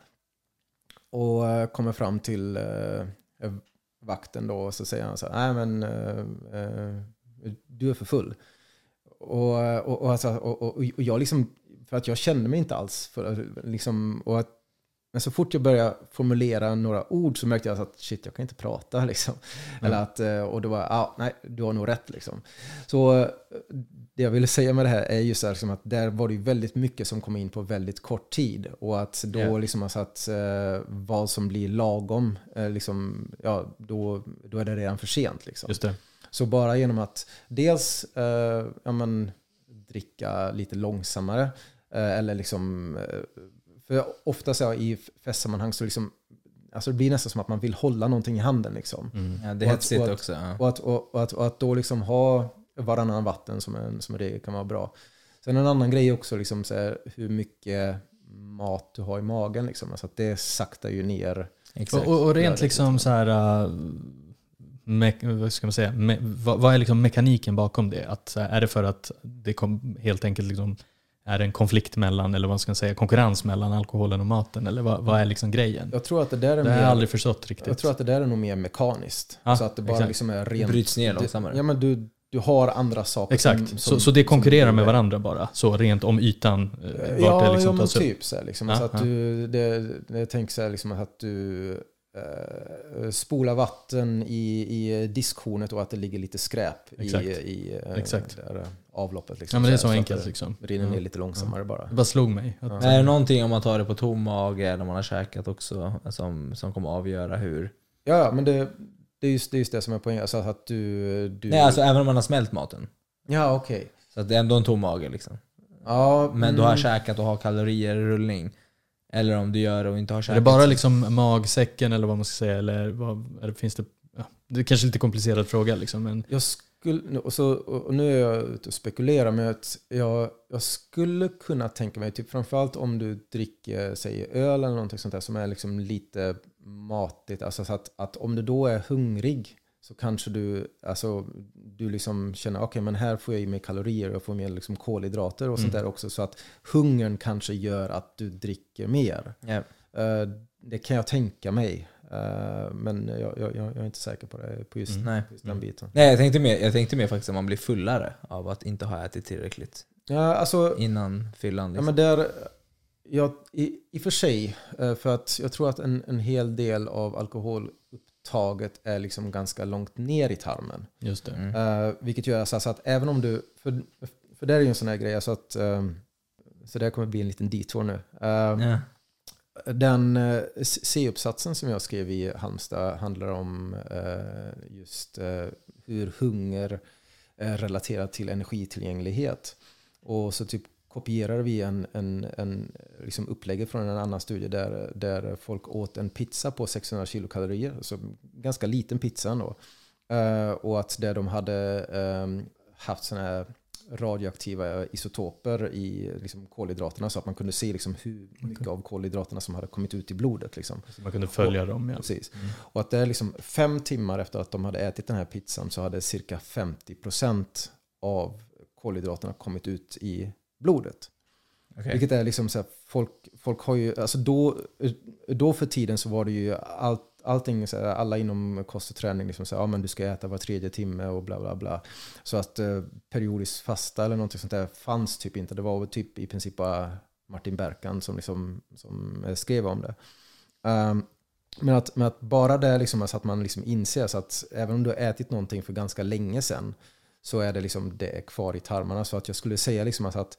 och uh, kommer fram till uh, vakten då, och så säger han så här, nej men uh, uh, du är för full. Och, och, och, alltså, och, och, och jag liksom, för att jag kände mig inte alls för, liksom, och att, men så fort jag började formulera några ord så märkte jag att shit, jag kan inte prata liksom. Mm. Eller att, och då var ah, nej, du har nog rätt liksom. Så det jag ville säga med det här är just liksom att där var det ju väldigt mycket som kom in på väldigt kort tid, och att då yeah. liksom alltså att eh, vad som blir lagom eh, liksom, ja, då, då är det redan för sent liksom. Just det. Så bara genom att dels eh, ja, men, dricka lite långsammare eh, eller liksom eh, för ofta så i festsammanhang så liksom, alltså det blir nästan som att man vill hålla någonting i handen liksom. Mm. Ja, det är hetsigt också. Ja. Och, att, och, och, att, och att då liksom ha varannan vatten som en som regel kan vara bra. Sen en annan grej också liksom så här, hur mycket mat du har i magen liksom, alltså att det saktar ju ner. Exakt. Och, och rent liksom så här uh... Me- vad ska man säga? Me- vad, vad är liksom mekaniken bakom det? Att, är det för att det kom, helt enkelt liksom, är det en konflikt mellan, eller vad ska man säga, konkurrens mellan alkoholen och maten? Eller vad, vad är liksom grejen? Jag tror att det där är det mer, har jag aldrig förstått riktigt. Jag tror att det där är nog mer mekaniskt. Ah, så att det bara liksom är rent, det bryts ner långsammare. Ja, men du, du har andra saker. Exakt, som, så, som, så det konkurrerar som, med varandra bara? Så rent om ytan? Vart ja, det liksom ja men typ så här, liksom. Ah, alltså att ah. du, det, jag tänker så här, liksom att du Uh, spola vatten i, i diskhornet och att det ligger lite skräp Exakt. i, i uh, Exakt. Där avloppet. Liksom. Ja, men det är så, så enkelt. Det Liksom. rinner ner ja. lite långsammare ja. bara. Det bara slog mig. Att, ja. Är det någonting om man tar det på tom mage eller om man har käkat också som, som kommer avgöra hur? Ja, men det, det, är, just, det är just det som är poängen. Alltså att du, du... Nej, alltså även om man har smält maten. Ja, okej. Okay. Så att det är ändå en tom mage liksom. Ja, men mm. du har käkat och har kalorier i rullning. Eller om du gör det och inte har käkat. Är det bara liksom magsäcken eller vad man ska säga? Eller vad, är det, finns det, ja, det är kanske lite komplicerad fråga. Liksom, men... Jag skulle, och, så, och nu är jag ute och spekulerar med att jag, jag skulle kunna tänka mig, typ framförallt om du dricker säg, öl eller någonting sånt där som är liksom lite matigt. Alltså så att, att om du då är hungrig, så kanske du, alltså, du liksom känner okej, okay, men här får jag i mig kalorier och jag får med liksom kolhydrater och sånt Mm. där också, så att hungern kanske gör att du dricker mer. Yeah. Uh, det kan jag tänka mig, uh, men jag, jag, jag är inte säker på det på just, Mm. Nej. just den biten. Nej, jag tänkte mer, jag tänkte mer faktiskt om man blir fullare av att inte ha ätit tillräckligt Ja, alltså, innan fyllan. ja, Liksom. men där, ja, i, i och för sig, uh, för att jag tror att en, en hel del av alkoholupptaget är liksom ganska långt ner i tarmen. Just det. Mm. Uh, vilket gör så, så att även om du, för, för det är ju en sån här grej, så att um, så det kommer bli en liten detour nu. Uh, Ja. Den uh, C-uppsatsen som jag skrev i Halmstad handlar om uh, just uh, hur hunger är relaterat till energitillgänglighet. Och så typ kopierade vi en, en, en liksom upplägget från en annan studie där, där folk åt en pizza på sexhundra kilokalorier, så ganska liten pizza ändå. Uh, och att där de hade um, haft såna här radioaktiva isotoper i liksom kolhydraterna, så att man kunde se liksom hur mycket av kolhydraterna som hade kommit ut i blodet. Liksom. Så man kunde följa och, dem. Ja. Precis. Mm. Och att det är liksom fem timmar efter att de hade ätit den här pizzan så hade cirka femtio procent av kolhydraterna kommit ut i blodet. Okay. Vilket är liksom så här, folk, folk har ju, alltså då, då för tiden så var det ju allt, allting, så här, alla inom kost och träning liksom så här, ja men du ska äta var tredje timme och bla bla bla. Så att eh, periodiskt fasta eller något sånt där fanns typ inte. Det var typ i princip bara Martin Berkan som, liksom, som skrev om det. Um, men, att, men att bara det liksom, så att man liksom inser så att även om du har ätit någonting för ganska länge sedan, så är det liksom det är kvar i tarmarna. Så att jag skulle säga liksom att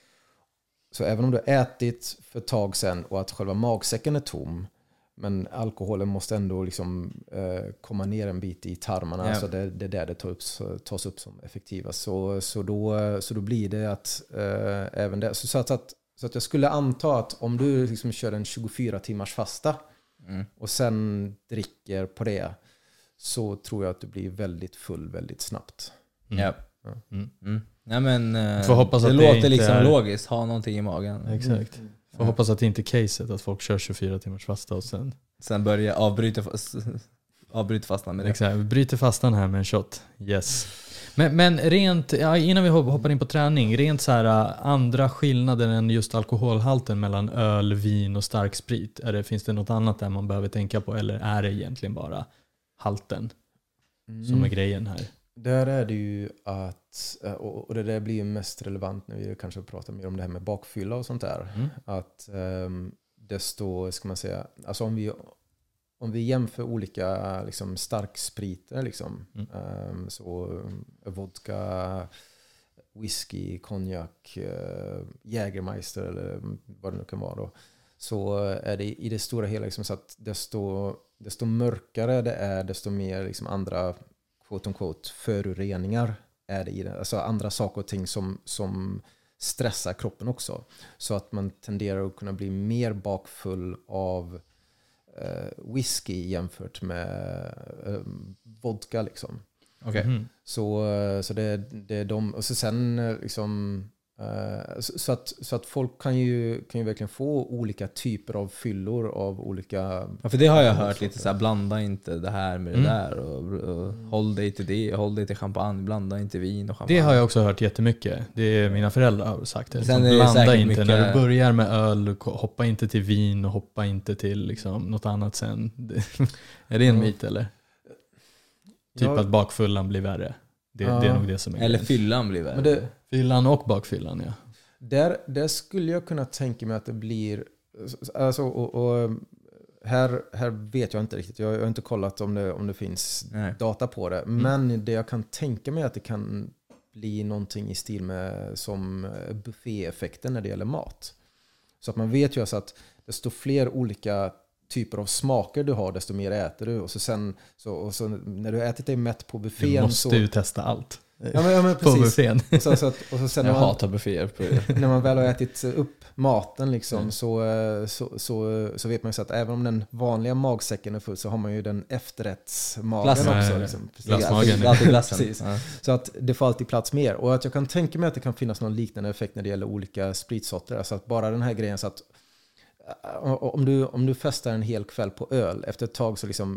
så även om du har ätit för ett tag sedan och att själva magsäcken är tom, men alkoholen måste ändå liksom, eh, komma ner en bit i tarmarna. Yeah. Så det, det är där det tas upp, tas upp som effektivast. Så, så, då, så då blir det att eh, även det. Så, så, att, att, så att jag skulle anta att om du liksom kör en tjugofyra timmars fasta mm. och sen dricker på det, så tror jag att du blir väldigt full väldigt snabbt. Mm. Ja. Mm. Mm. Nej, men, eh, Får hoppas det att det låter inte liksom är- logiskt, ha någonting i magen. Exakt. Får hoppas att det inte är caset att folk kör tjugofyra timmars fasta och sen Sen börja avbryta, avbryta fastan med det. exakt, vi bryter fastan här med en shot. Yes. Men, men rent, ja, innan vi hoppar in på träning, rent så här andra skillnader än just alkoholhalten mellan öl, vin och stark sprit. Är det, finns det något annat där man behöver tänka på, eller är det egentligen bara halten som är grejen här? Där är det ju att, och det där blir ju mest relevant när vi kanske pratar mer om det här med bakfylla och sånt där. Mm. Att um, desto, ska man säga, alltså om vi, om vi jämför olika liksom, starkspriter, liksom, Mm. um, så vodka, whisky, konjak, uh, Jägermeister eller vad det nu kan vara då, så är det i det stora hela liksom, så att desto, desto mörkare det är, desto mer liksom, andra quote on quote föroreningar är det i det. Alltså andra saker och ting som, som stressar kroppen också. Så att man tenderar att kunna bli mer bakfull av eh, whisky jämfört med eh, vodka liksom. Okej. Mhm. Så, eh, så det, det är de, och så sen eh, liksom eh, så, så, att, så att folk kan ju, kan ju verkligen få olika typer av fyllor av olika. Ja, för det har jag hört lite så här, blanda inte det här med det Mm. där och, och håll dig till det, håll dig till champagne, blanda inte vin och champagne. Det har jag också hört jättemycket. Det är mina föräldrar har sagt det. Sen Liksom, är det blanda säkert inte mycket- när du börjar med öl, hoppa inte till vin och hoppa inte till liksom, något annat sen. Det, är det en Ja. myt eller? Typ Ja. att bakfyllan blir värre. Det, Ja. det är nog det som är Eller grejen. fyllan blir värre. Men det, Fyllan och bakfyllan, ja. Där, där skulle jag kunna tänka mig att det blir, alltså, och, och här, här vet jag inte riktigt, jag har inte kollat om det, om det finns Nej. data på det, men det jag kan tänka mig att det kan bli någonting i stil med som buffeteffekten när det gäller mat. Så att man vet ju alltså att desto fler olika typer av smaker du har, desto mer äter du, och så sen så, och så när du har ätit dig mätt på Du buffén måste så, ju testa allt ja, men, ja, men på precis. buffén. Och så, så att, och så sen Jag när man- hatar bufféer. På när man väl har ätit upp maten liksom, Mm. så, så, så, så vet man ju så att även om den vanliga magsäcken är full så har man ju den efterrättsmagen Glassen. också. Ja, ja, ja. Liksom. Precis. Glassmagen. Det är alltid glassen. Precis. Ja. Så att det får alltid plats mer. Och att jag kan tänka mig att det kan finnas någon liknande effekt när det gäller olika spritsorter. Alltså att bara den här grejen så att äh, om du, om du festar en hel kväll på öl, efter ett tag så liksom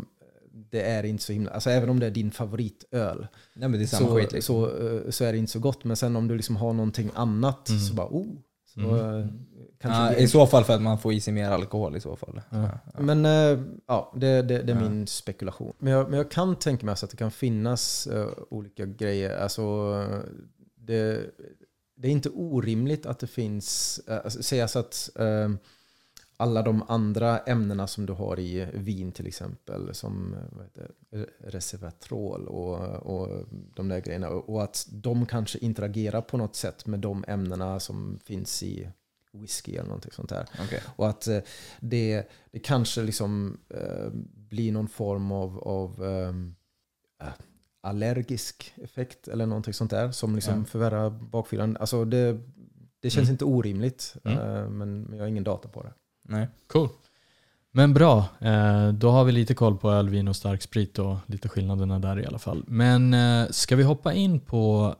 det är inte så himla, alltså även om det är din favoritöl, Nej, men det är samma så, skit liksom. så, så är det inte så gott. Men sen om du liksom har någonting annat Mm. så bara, oh. Så, Mm. eh, kanske Ja, det- i så fall för att man får i sig mer alkohol i så fall. Ja. Ja, ja. Men eh, ja, det, det, det är Ja. min spekulation. Men jag, men jag kan tänka mig så att det kan finnas eh, olika grejer. Alltså, det, det är inte orimligt att det finns, uh, sägas att eh, alla de andra ämnena som du har i vin till exempel, som eh, vad heter, det, resveratrol och, och de där grejerna, och, och att de kanske interagerar på något sätt med de ämnena som finns i whisky eller någonting sånt där. Okej. Och att eh, det, det kanske liksom eh, blir någon form av, av eh, allergisk effekt eller någonting sånt där som liksom Ja. förvärrar bakfyllan. Alltså det, det känns Mm. inte orimligt, Mm. eh, men, men jag har ingen data på det. Nej. Cool. Men bra, eh, då har vi lite koll på öl, vin och stark sprit och lite skillnaderna där i alla fall. Men eh, ska vi hoppa in på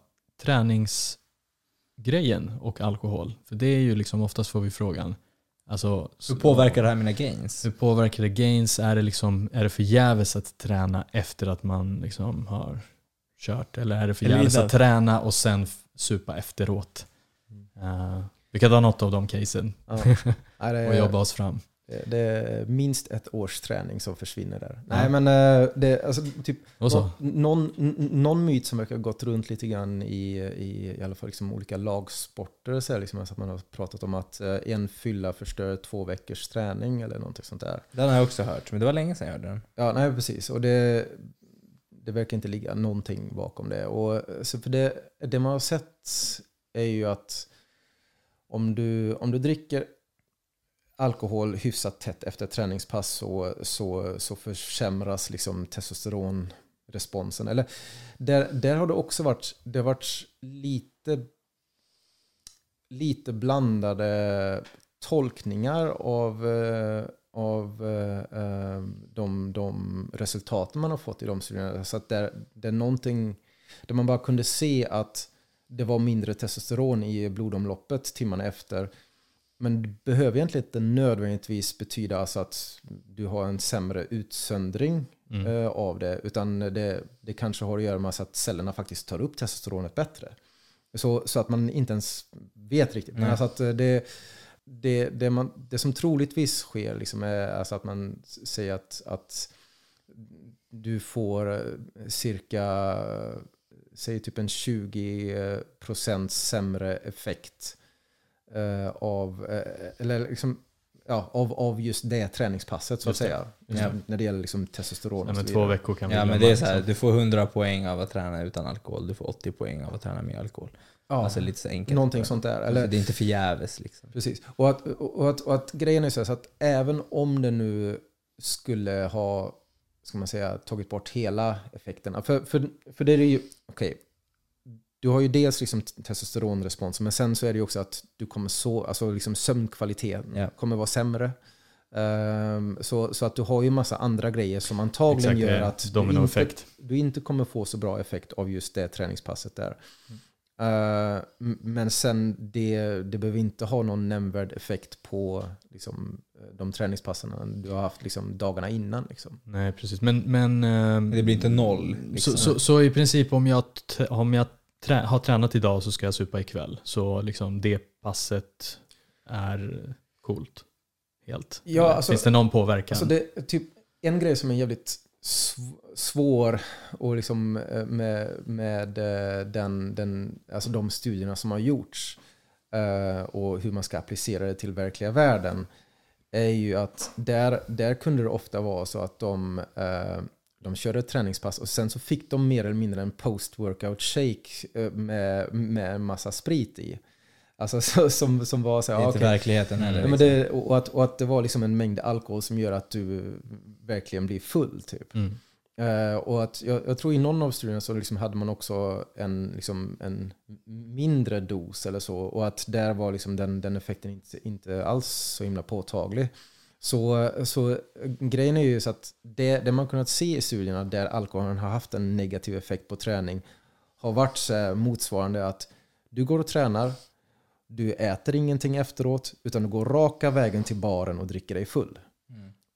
träningsgrejen och alkohol? För det är ju liksom oftast får vi frågan. Alltså, Hur påverkar det här mina gains? Hur påverkar det gains? Är det, liksom, är det förgäves att träna efter att man liksom har kört? Eller är det förgäves Eller att träna och sen f- supa efteråt? Uh, vi kan ta något av de casen Ja. Nej, det, och jobba oss fram. det, det är minst ett års träning som försvinner där. Nej, men eh, det, alltså, typ, Och så? någon, n- någon myt som verkar ha gått runt lite grann i, i, i alla fall liksom olika lagsporter, så är liksom att man har pratat om att eh, en fylla förstör två veckors träning eller någonting sånt där. Den har jag också hört, men det var länge sedan jag hörde den. Ja, nej precis. Och det, det verkar inte ligga någonting bakom det. Och, så för det, det man har sett är ju att om du, om du dricker alkohol hyfsat tätt efter ett träningspass så, så, så försämras liksom testosteronresponsen. Eller där, där har det också varit, det har varit lite, lite blandade tolkningar av, eh, av eh, de, de resultaten man har fått i de studierna. Så att det, det är någonting där man bara kunde se att det var mindre testosteron i blodomloppet timmarna efter. Men det behöver egentligen inte nödvändigtvis betyda alltså att du har en sämre utsöndring Mm. eh, av det. Utan det, det kanske har att göra med att cellerna faktiskt tar upp testosteronet bättre. Så, så att man inte ens vet riktigt. Men Nej. alltså att det, det, det, man, det som troligtvis sker liksom är alltså att man säger att, att du får eh, cirka säg typ en tjugo procent sämre effekt eh, av, eh, eller liksom, ja, av, av just det träningspasset så att Just det. säga. Just Ja. när det gäller liksom testosteron Ja, och så men två vidare. veckor kan vi Ja, men glömma, det är så här, liksom. du får hundra poäng av att träna utan alkohol. Du får åttio poäng av att träna med alkohol. Ja, Alltså lite så enkelt. någonting sånt där. Eller, Eller, det är inte förgäves liksom. precis. Och att, och, att, och att grejen är så, här, så att även om det nu skulle ha, ska man säga, tagit bort hela effekterna. För, för, för det är ju, okej, okay, du har ju dels liksom testosteronrespons, men sen så är det ju också att du kommer så, alltså liksom sömnkvaliteten Ja. kommer vara sämre. Um, så, så att du har ju massa andra grejer som antagligen Exakt, gör det är att du inte, dominoeffekt. du inte kommer få så bra effekt av just det träningspasset där. Uh, m- men sen det, det behöver inte ha någon nämnvärd effekt på liksom, de träningspassen du har haft liksom, dagarna innan. Liksom. Nej, precis. Men, men, ehm, Det blir inte noll. Liksom. så, så, så i princip om jag, t- om jag trä, har tränat idag så ska jag supa ikväll. Så liksom det passet är coolt. Helt. Ja, Eller alltså- finns det någon påverkan? Alltså det är typ en grej som är jävligt sv- svår och liksom eh, med, med eh, den, den, alltså de studierna som har gjorts eh, och hur man ska applicera det till verkliga världen är ju att där, där kunde det ofta vara så att de, eh, de körde ett träningspass och sen så fick de mer eller mindre en post-workout shake eh, med, med en massa sprit i. Alltså så, som, som var så Det här, är inte okej. verkligheten heller. Ja, men liksom. det, och, att, och att det var liksom en mängd alkohol som gör att du verkligen blir full typ. Mm. Eh, och att jag, jag tror i någon av studierna så liksom hade man också en, liksom en mindre dos eller så. Och att där var liksom den, den effekten inte, inte alls så himla påtaglig. Så, så grejen är ju så att det, det man kunnat se i studierna där alkoholen har haft en negativ effekt på träning har varit så här motsvarande att du går och tränar, du äter ingenting efteråt utan du går raka vägen till baren och dricker dig full. Mm.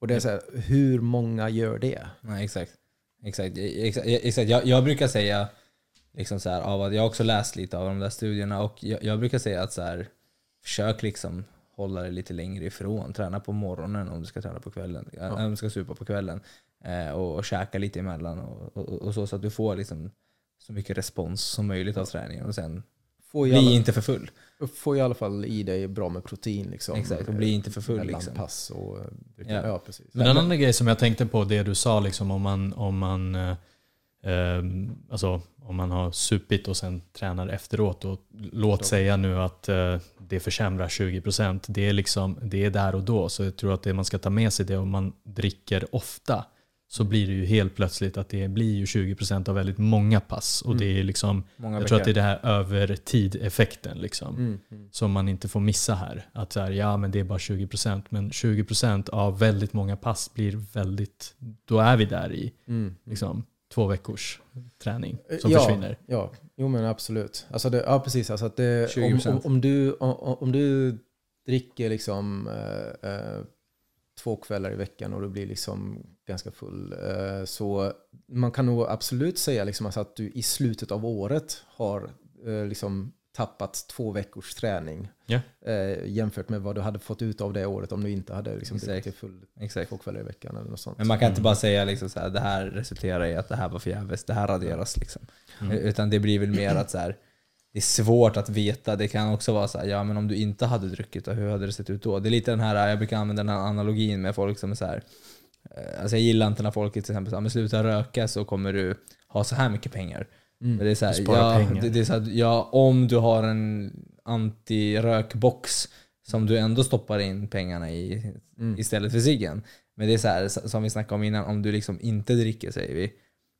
Och det är så här, hur många gör det? Nej, exakt. Exakt. exakt, exakt. Jag, jag brukar säga, liksom så här, av att jag har också läst lite av de där studierna, och jag, jag brukar säga att så här, försök liksom hålla det lite längre ifrån. Träna på morgonen om du ska träna på kvällen. Ja. Om du ska supa på kvällen. Eh, och, och käka lite emellan. Och, och, och så, så att du får liksom så mycket respons som möjligt av träningen. Och sen får bli alla, inte för full. Får i alla fall i dig bra med protein. Liksom. Exakt, och bli inte för full. Liksom. Pass och, ja. Ja, precis. Men en annan grej som jag tänkte på, det du sa, liksom, om man, om man eh, eh, alltså om man har supit och sen tränar efteråt, och låt då säga nu att eh, det försämrar tjugo procent. Det är liksom, det är där och då. Så jag tror att det man ska ta med sig, det om man dricker ofta, så blir det ju helt plötsligt att det blir ju tjugo procent av väldigt många pass. Och mm. det är liksom, många jag tror att det är det här övertid-effekten liksom, mm. Mm. som man inte får missa här. Att så här, ja men det är bara tjugo procent, men tjugo procent av väldigt många pass blir väldigt, då är vi där i mm. liksom två veckors träning som ja, försvinner. Ja, jo men absolut. Alltså det, ja precis, alltså att det, om, om, om, du, om, om du dricker liksom äh, äh, två kvällar i veckan och du blir liksom ganska full, äh, så man kan nog absolut säga liksom alltså att du i slutet av året har äh, liksom tappat två veckors träning yeah. eh, jämfört med vad du hade fått ut av det året om du inte hade liksom druckit full Exakt. två kvällar i veckan eller något sånt. Men man kan inte bara säga liksom så här, det här resulterar i att det här var förgäves, det här raderas liksom. Mm. Utan det blir väl mer att så här, det är svårt att veta. Det kan också vara så här, ja men om du inte hade druckit, hur hade det sett ut då? Det är lite den här, jag brukar använda den här analogin med folk som är så här, alltså jag gillar inte när folk till exempel säger, men sluta röka så kommer du ha så här mycket pengar. Mm. Men det är så här, ja, det, det är så här, ja, om du har en anti-rökbox som du ändå stoppar in pengarna i mm. istället för ciggen. Men det är så här, som vi snackade om innan, om du liksom inte dricker, säger vi,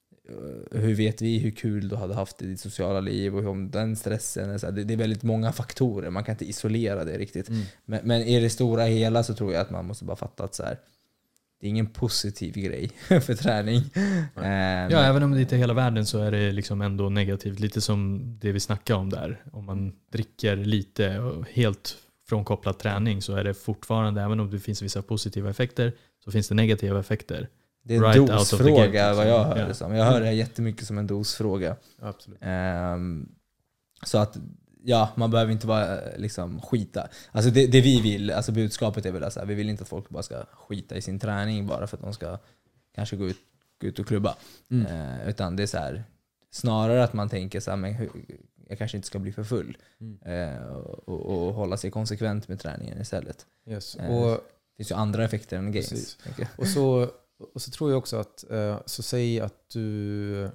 hur vet vi hur kul du hade haft i ditt sociala liv och om den stressen är så här, det, det är väldigt många faktorer, man kan inte isolera det riktigt. Mm. Men, men i det stora hela så tror jag att man måste bara fatta att så här, det är ingen positiv grej för träning. Ja, ja, även om det inte är hela världen så är det liksom ändå negativt. Lite som det vi snackade om där. Om man dricker lite och helt frånkopplat träning, så är det fortfarande, även om det finns vissa positiva effekter, så finns det negativa effekter. Det är en right dosfråga vad jag hör ja. det som. Jag hör det här jättemycket som en dosfråga. Absolut. Um, så att ja, man behöver inte bara liksom skita. Alltså det, det vi vill, alltså budskapet är väl så här, vi vill inte att folk bara ska skita i sin träning bara för att de ska kanske gå ut, gå ut och klubba. Mm. Eh, utan det är så här, snarare att man tänker så här, men hur, jag kanske inte ska bli för full. Mm. Eh, och, och hålla sig konsekvent med träningen istället. Yes. Eh, och, det finns ju andra effekter än gains. Och så, och så tror jag också att, eh, så säg att du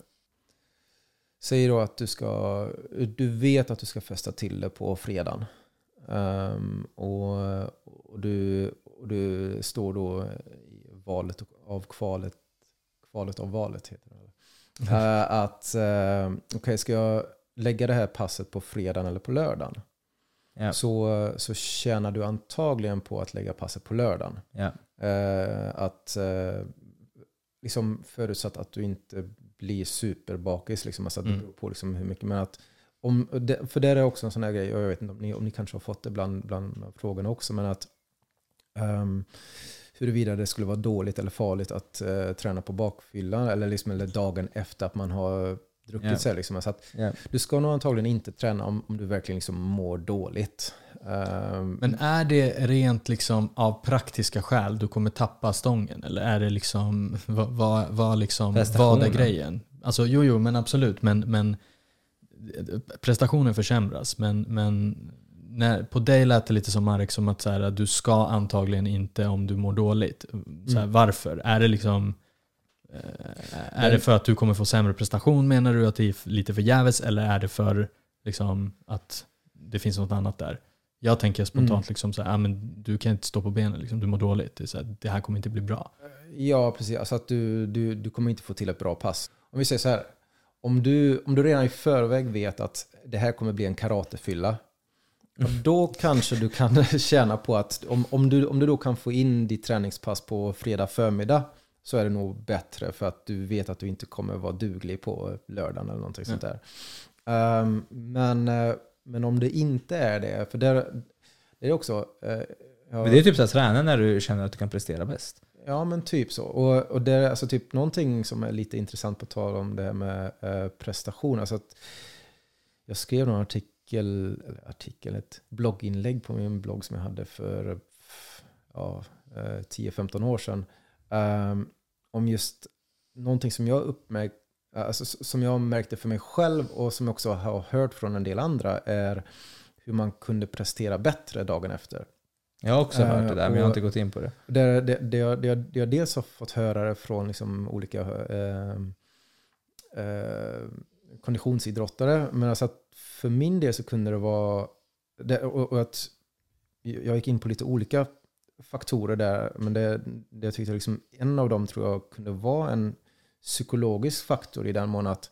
Säg då att du ska, du vet att du ska festa till det på fredagen. Um, och, och, du, och du står då i valet av kvalet, kvalet av valet heter det. Uh, att, uh, okej, okay, ska jag lägga det här passet på fredagen eller på lördagen? Yeah. Så, så tjänar du antagligen på att lägga passet på lördagen. Yeah. Uh, att uh, liksom förutsatt att du inte blir superbakis liksom, alltså att det beror på liksom hur mycket, men att om, för det är också en sån här grej, och jag vet inte om ni, om ni kanske har fått det bland, bland frågorna också, men att um, huruvida det skulle vara dåligt eller farligt att uh, träna på bakfyllan eller, liksom, eller dagen efter att man har druckit yeah. sig liksom. Så att yeah. du ska nog antagligen inte träna om, om du verkligen liksom mår dåligt. Um, men är det rent liksom av praktiska skäl du kommer tappa stången, eller är det liksom vad, vad, vad liksom vad är grejen? Alltså jo jo men absolut, men men prestationen försämras, men men när, på dig lät det lite som Marek, som att så här, du ska antagligen inte om du mår dåligt. Så här, mm. varför? Är det liksom är men, det för att du kommer få sämre prestation, menar du, att det är lite för jävs, eller är det för liksom att det finns något annat där? Jag tänker spontant mm. liksom så här, ah, men du kan inte stå på benen liksom, du mår dåligt. Det är så här, det här kommer inte bli bra. Ja, precis. Alltså att du, du, du kommer inte få till ett bra pass. Om vi säger så här, om du, om du redan i förväg vet att det här kommer bli en karatefylla, mm. då kanske du kan tjäna på att om, om, du, om du då kan få in ditt träningspass på fredag förmiddag, så är det nog bättre, för att du vet att du inte kommer vara duglig på lördagen eller någonting mm. sånt där. Um, men, men om det inte är det, för där, det är också... Uh, men det är typ så att träna när du känner att du kan prestera bäst. Ja, men typ så. Och, och det är alltså typ någonting som är lite intressant på tal om det här med eh, prestation. Alltså att jag skrev någon artikel, eller artikel, ett blogginlägg på min blogg som jag hade för ja, tio femton år sedan. Um, om just någonting som jag uppmärkt, alltså som jag märkte för mig själv och som jag också har hört från en del andra är hur man kunde prestera bättre dagen efter. Jag har också hört det där, men jag har inte gått in på det. Det, det, det, jag, det, jag, det jag dels har fått höra det från liksom olika eh, eh, konditionsidrottare, men alltså att för min del så kunde det vara det, och, och att jag gick in på lite olika faktorer där, men det, det jag tyckte liksom en av dem tror jag kunde vara en psykologisk faktor i den mån att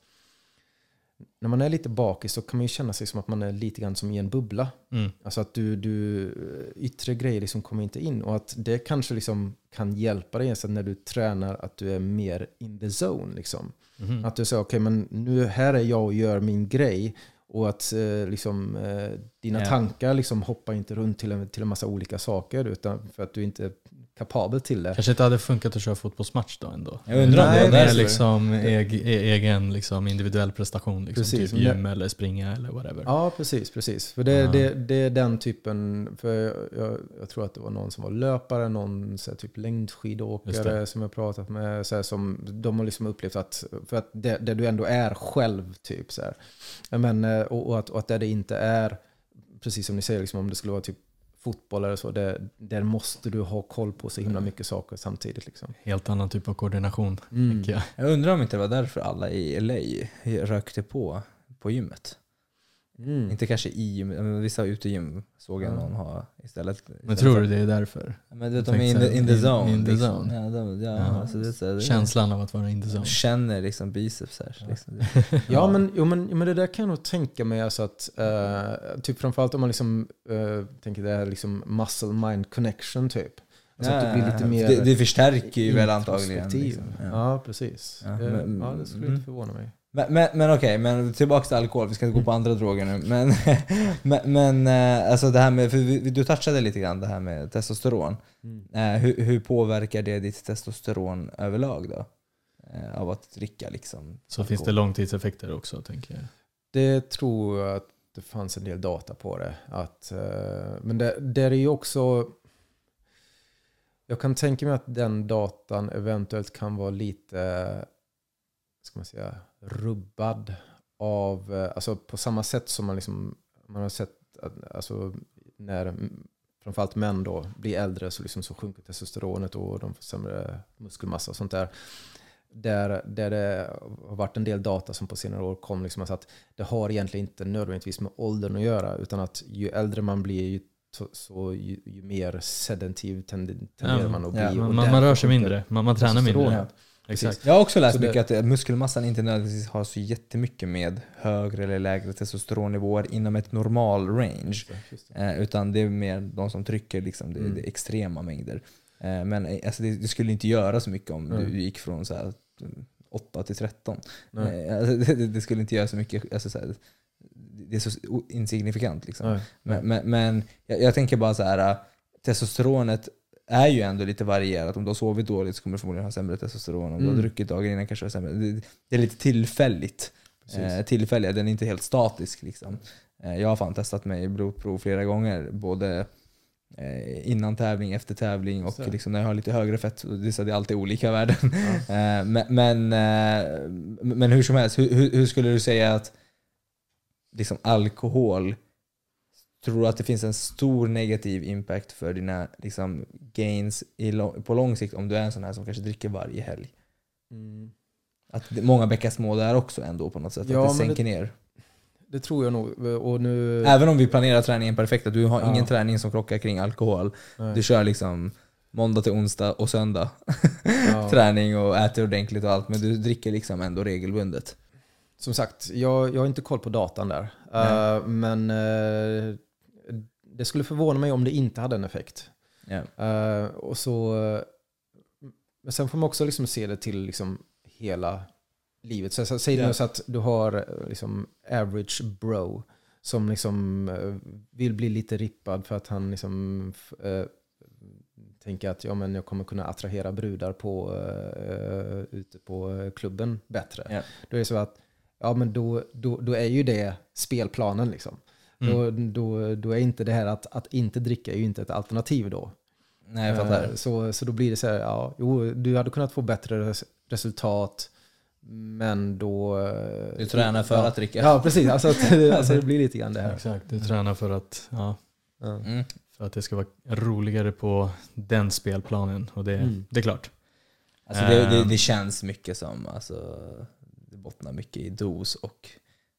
när man är lite bakis så kan man ju känna sig som att man är lite grann som i en bubbla. Mm. Alltså att du, du yttre grejer liksom kommer inte in, och att det kanske liksom kan hjälpa dig så när du tränar att du är mer in the zone liksom. Mm. Att du säger okej, okay, men nu här är jag och gör min grej, och att eh, liksom eh, dina yeah. tankar liksom hoppar inte runt till en, till en massa olika saker, utan för att du inte är kapabel till det. Kanske inte hade funkat att köra fotbollsmatch då ändå. Jag undrar om det, det är liksom eg, egen liksom individuell prestation, liksom, precis, typ gym eller springa eller whatever. Ja, precis, precis. För det, ja. det, det är den typen, för jag, jag tror att det var någon som var löpare, någon så här, typ längdskidåkare som jag pratat med, så här, som de har liksom upplevt att, för att det, det du ändå är själv typ så här. Men, och, och, att, och att det, det inte är, precis som ni säger, liksom, om det skulle vara typ fotboll eller så, det, där måste du ha koll på så himla mycket saker samtidigt. Liksom. Helt annan typ av koordination, mm. tänker jag. Jag undrar om inte det var därför alla i L A rökte på på gymmet. Mm. Inte kanske i gym, men vissa utegym såg jag mm. någon ha istället. istället men tror du det är därför? Men vet, de är in the, in the zone. In the liksom. zone. Ja, de, ja, ja. Alltså det, det, känslan av att vara in the zone. De känner liksom biceps här. Ja, liksom. ja. ja men, jo, men, men det där kan jag nog tänka mig. Alltså att, uh, typ framförallt om man liksom, uh, tänker det här liksom muscle-mind connection typ. Alltså ja, att det blir lite mer... Det, det förstärker ju väl antagligen. Liksom. Ja. ja, precis. Ja, det, men, ja, det skulle mm. inte förvåna mig. Men, men, men okej, okay, men tillbaka till alkohol. Vi ska inte gå på andra droger nu. Men, men, men alltså det här med, för du touchade lite grann det här med testosteron. Mm. Hur, hur påverkar det ditt testosteron överlag då? Av att dricka liksom så alkohol? Finns det långtidseffekter också, tänker jag? Det tror jag att det fanns en del data på det. Att, men det, det är ju också... Jag kan tänka mig att den datan eventuellt kan vara lite... ska man säga, rubbad av, alltså på samma sätt som man liksom, man har sett att, alltså när framförallt män då blir äldre så liksom så sjunker testosteronet och de får sämre muskelmassa och sånt där. Där, där det har varit en del data som på senare år kom liksom alltså att det har egentligen inte nödvändigtvis med åldern att göra, utan att ju äldre man blir ju så, så ju, ju mer sedativ tenderar ja, man att bli. Ja, man, man rör sig mindre, man, man tränar mindre. Ja. Exakt. Jag har också läst så mycket det, att muskelmassan inte nödvändigtvis har så jättemycket med högre eller lägre testosteronnivåer inom ett normal range. Just det, just det. Eh, utan det är mer de som trycker liksom, det, mm. det är extrema mängder. Eh, men alltså, det, det skulle inte göra så mycket om mm. du gick från så här, åtta till tretton. Eh, alltså, det, det skulle inte göra så mycket. Alltså, så här, det är så insignifikant. Liksom. Mm. Men, men, men jag, jag tänker bara så här, testosteronet är ju ändå lite varierat. Om du har sovit dåligt så kommer du förmodligen ha sämre testosteron. Om mm. du har druckit dagen innan kanske har sämre. Det, det är lite tillfälligt. Eh, tillfälligt. Den är inte helt statisk. Liksom. Eh, jag har fan testat mig i blodprov flera gånger. Både eh, innan tävling, efter tävling och liksom, när jag har lite högre fett. Det är alltid olika värden. Ja. eh, men, men, eh, men hur som helst. Hur, hur, hur skulle du säga att liksom, alkohol... Tror du att det finns en stor negativ impact för dina liksom, gains i lång, på lång sikt om du är en sån här som kanske dricker varje helg? Mm. Att det, många bäckar små där också ändå på något sätt. Ja, att det sänker det, ner. Det tror jag nog. Och nu... Även om vi planerar träningen perfekt. Att du har ja. ingen träning som krockar kring alkohol. Nej. Du kör liksom måndag till onsdag och söndag. Ja. Träning och äter ordentligt och allt. Men du dricker liksom ändå regelbundet. Som sagt, jag, jag har inte koll på datan där. Uh, men... Uh, det skulle förvåna mig om det inte hade en effekt. Yeah. Uh, och så, men sen får man också liksom se det till liksom hela livet. Så, så, säg yeah. nu så att du har liksom average bro som liksom uh, vill bli lite rippad för att han liksom uh, tänker att ja, men jag kommer kunna attrahera brudar på, uh, ute på klubben bättre. Yeah. Då är det så att ja, men då, då, då är ju det spelplanen liksom. Mm. Då, då, då är inte det här att, att inte dricka är ju inte ett alternativ då. Nej, jag fattar. Så, så då blir det så här, ja, jo, du hade kunnat få bättre res- resultat, men då... Du tränar för ja, att dricka. Ja, precis. Alltså, att, alltså det blir lite grann det här. Exakt, du tränar för att, ja, mm. för att det ska vara roligare på den spelplanen. Och det, mm. det är klart. Alltså det, det, det känns mycket som, alltså, det bottnar mycket i dos och,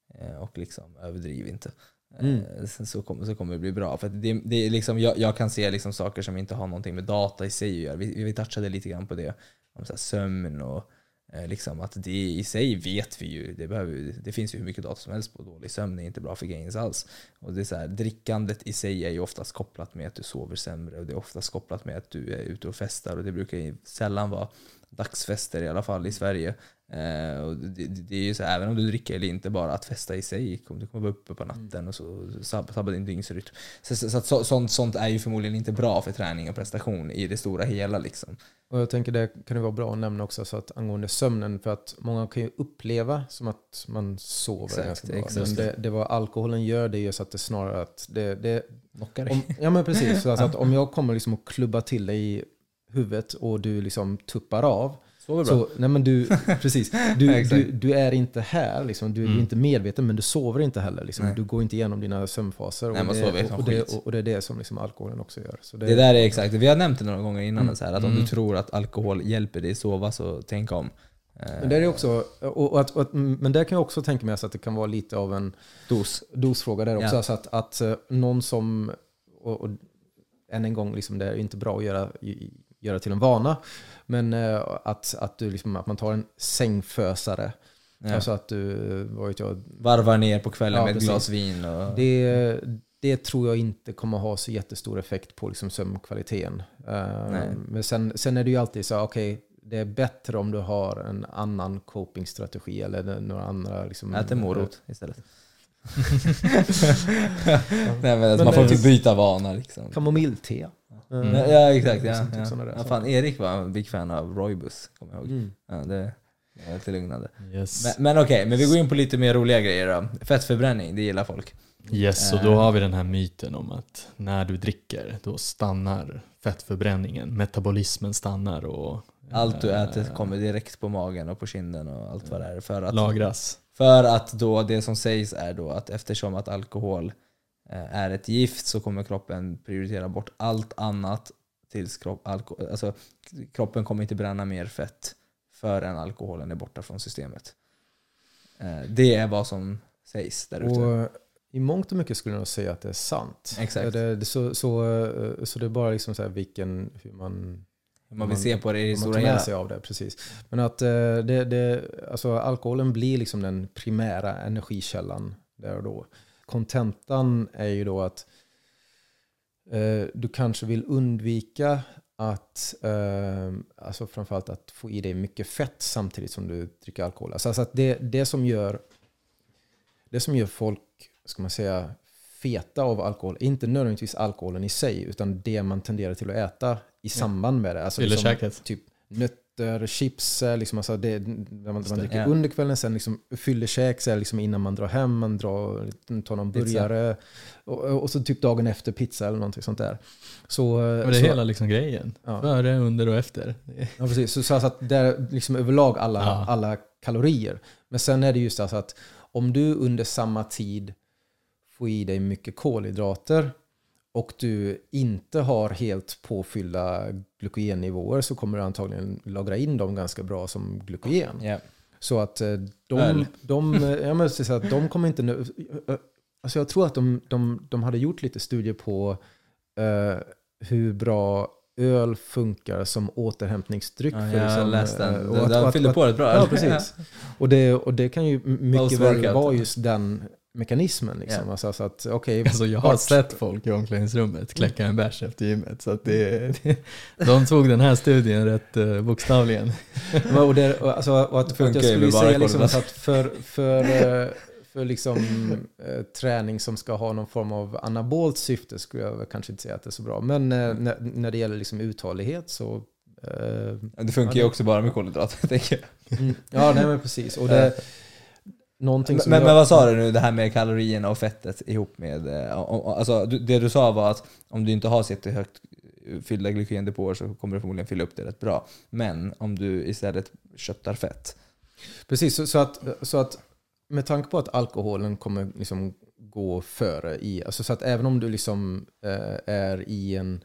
och liksom överdriv inte. Mm. Så, kommer, så kommer det bli bra. För det, det är liksom, jag, jag kan se liksom saker som inte har någonting med data i sig att göra. Vi, vi touchade lite grann på det. Om så här sömn och eh, liksom att det i sig vet vi ju. Det, behöver, det finns ju hur mycket data som helst på dålig sömn. Det är inte bra för gains alls. Och det är så här, drickandet i sig är ju oftast kopplat med att du sover sämre. Och det är oftast kopplat med att du är ute och festar. Och det brukar ju sällan vara dagsfester i alla fall i Sverige. Uh, och det, det är ju så, även om du dricker eller inte, bara att festa i sig, du kommer vara uppe på natten och så sabba din dygnsrytm. Så, så, så, så sånt, sånt är ju förmodligen inte bra för träning och prestation i det stora hela liksom. Och jag tänker det kan det vara bra att nämna också, så att angående sömnen, för att många kan ju uppleva som att man sover exakt, ganska bra. Exakt. Men det, det vad alkoholen gör, det är ju så att det snarare att det, det knockar dig. Om, ja men precis, så alltså att om jag kommer liksom att klubba till dig i huvudet och du liksom tuppar av, så, nej men du, precis, du, du, du är inte här, liksom, du, mm. du är inte medveten, men du sover inte heller. Liksom. Du går inte igenom dina sömnfaser. Nej, och, det, och, och, det, och, och det är det som liksom alkoholen också gör. Så det, det där är exakt, vi har nämnt det några gånger innan, mm. så här, att om du tror att alkohol hjälper dig sova, så tänk om. Men, det är också, och, och att, och att, men där kan jag också tänka mig så att det kan vara lite av en dos, dosfråga där också. Ja. Så att, att någon som, och, och än en gång, liksom, det är inte bra att göra, göra till en vana. Men äh, att, att, du liksom, att man tar en sängfösare. Ja. Alltså att du, vad vet jag, varvar ner på kvällen ja, med ett glas vin. Och... Det, det tror jag inte kommer ha så jättestor effekt på liksom sömnkvaliteten. Uh, men sen, sen är det ju alltid så, okej, okay, det är bättre om du har en annan copingstrategi eller några andra... Liksom, äter morot istället. Nej, men, men man får inte byta vana. Liksom. Kamomillte. Mm. Ja, exakt. Ja, ja. Ja, fan, Erik var en big fan av Rooibos, kommer jag ihåg. Mm. Ja, det är lite lugnande. Yes. Men, men okej, okay, men vi går in på lite mer roliga grejer då. Fettförbränning, det gillar folk. Yes, och då har vi den här myten om att när du dricker, då stannar fettförbränningen. Metabolismen stannar och... allt du äter kommer direkt på magen och på kinden och allt vad det är. För att, lagras. För att då det som sägs är då att eftersom att alkohol är ett gift, så kommer kroppen prioritera bort allt annat tills kropp, alko- alltså, kroppen kommer inte bränna mer fett förrän alkoholen är borta från systemet. Det är vad som sägs där ute. Och i mångt och mycket skulle jag säga att det är sant. Exakt. Det, det, så, så, så det är bara liksom så här vilken, hur man, hur man vill man, se på det i det stora hela. Sig av det, precis. Men att det, det, alltså alkoholen blir liksom den primära energikällan där och då. Kontentan är ju då att eh, du kanske vill undvika att, eh, alltså framförallt att få i dig mycket fett samtidigt som du dricker alkohol. Alltså, alltså att det, det som gör det som gör folk, ska man säga, feta av alkohol, inte nödvändigtvis alkoholen i sig, utan det man tenderar till att äta i samband med det. Alltså liksom, typ nötter, chips, liksom, alltså det, när man, man dricker yeah. under kvällen, sen liksom fyller käk, så liksom innan man drar hem, man drar, tar någon burgare och, och så typ dagen efter pizza eller någonting sånt där. Så, och det är så, hela liksom grejen, ja. Före, under och efter. Ja, precis. Så, så att det är liksom överlag alla, ja. alla kalorier. Men sen är det just alltså att om du under samma tid får i dig mycket kolhydrater och du inte har helt påfyllda glykogennivåer, så kommer du antagligen lagra in dem ganska bra som glykogen. Yeah. Så att de, de, jag måste säga att de kommer inte... Alltså jag tror att de, de, de hade gjort lite studier på uh, hur bra öl funkar som återhämtningsdryck. Ja, för jag liksom, läste den. Och att, den fyllde på det bra. Ja, precis. Och det, och det kan ju mycket väl vara just den mekanismen. Liksom. Yeah. Alltså, så att, okay, alltså, jag har sett folk i omklädningsrummet kläcka en bärs efter gymmet. Så att det, det, de tog den här studien rätt uh, bokstavligen. och det, och, alltså, och att, att jag skulle säga liksom, att för, för, för för liksom eh, träning som ska ha någon form av anabolt syfte skulle jag väl kanske inte säga att det är så bra. Men eh, när, när det gäller liksom uthållighet så... Eh, det funkar ju också bara med kolhydrater, tänker jag. Mm. Ja, nej, men precis. Och det, någonting som men, jag, men vad sa du nu, det här med kalorierna och fettet ihop med... Alltså, det du sa var att om du inte har sett det högt fyllda glykogendepåer så kommer du förmodligen fylla upp det rätt bra. Men om du istället köttar fett. Precis, så, så, att, så att med tanke på att alkoholen kommer liksom gå före i, alltså så att även om du liksom äh, är i en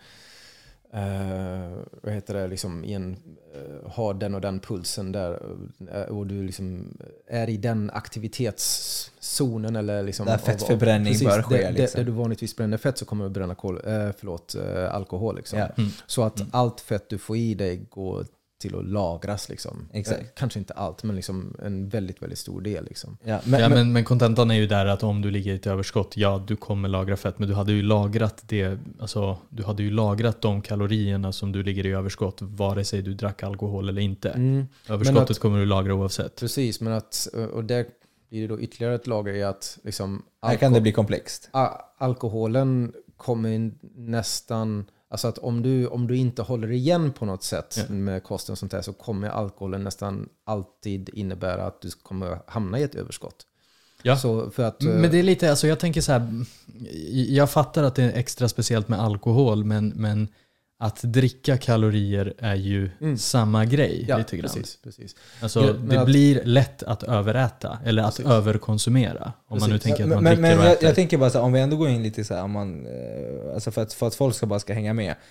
Uh, vad heter det, liksom i en, uh, har den och den pulsen där uh, och du liksom är i den aktivitetszonen eller liksom där fettförbränning bör ske. Där, liksom. där du vanligtvis bränner fett så kommer du bränna kol, uh, förlåt, uh, alkohol. Liksom. Yeah. Mm. Så att Mm. allt fett du får i dig går till att lagras. Liksom. Exakt. Uh, kanske inte allt, men liksom en väldigt, väldigt stor del. Liksom. Ja, men, ja, men, men, men kontentan är ju där att om du ligger i ett överskott, ja, du kommer lagra fett, men du hade ju lagrat det, alltså du hade ju lagrat de kalorierna som du ligger i överskott, vare sig du drack alkohol eller inte. Mm. Överskottet att, kommer du lagra oavsett. Precis, men att, och där blir det då ytterligare ett lager i att liksom, här kan det bli komplext. Alkoholen kommer nästan... Alltså att om du, om du inte håller igen på något sätt ja. med kosten och sånt där så kommer alkoholen nästan alltid innebära att du kommer hamna i ett överskott. Ja. Så för att, men det är lite, alltså jag tänker så här, jag fattar att det är extra speciellt med alkohol, men, men att dricka kalorier är ju mm. samma grej. Ja, lite grann. precis. precis. Alltså, men det att, blir lätt att överäta eller att precis. överkonsumera. Om man nu tänker att man men, dricker men och jag, äter. jag tänker bara så här, om vi ändå går in lite så här, om man, alltså för, att, för att folk ska bara ska hänga med.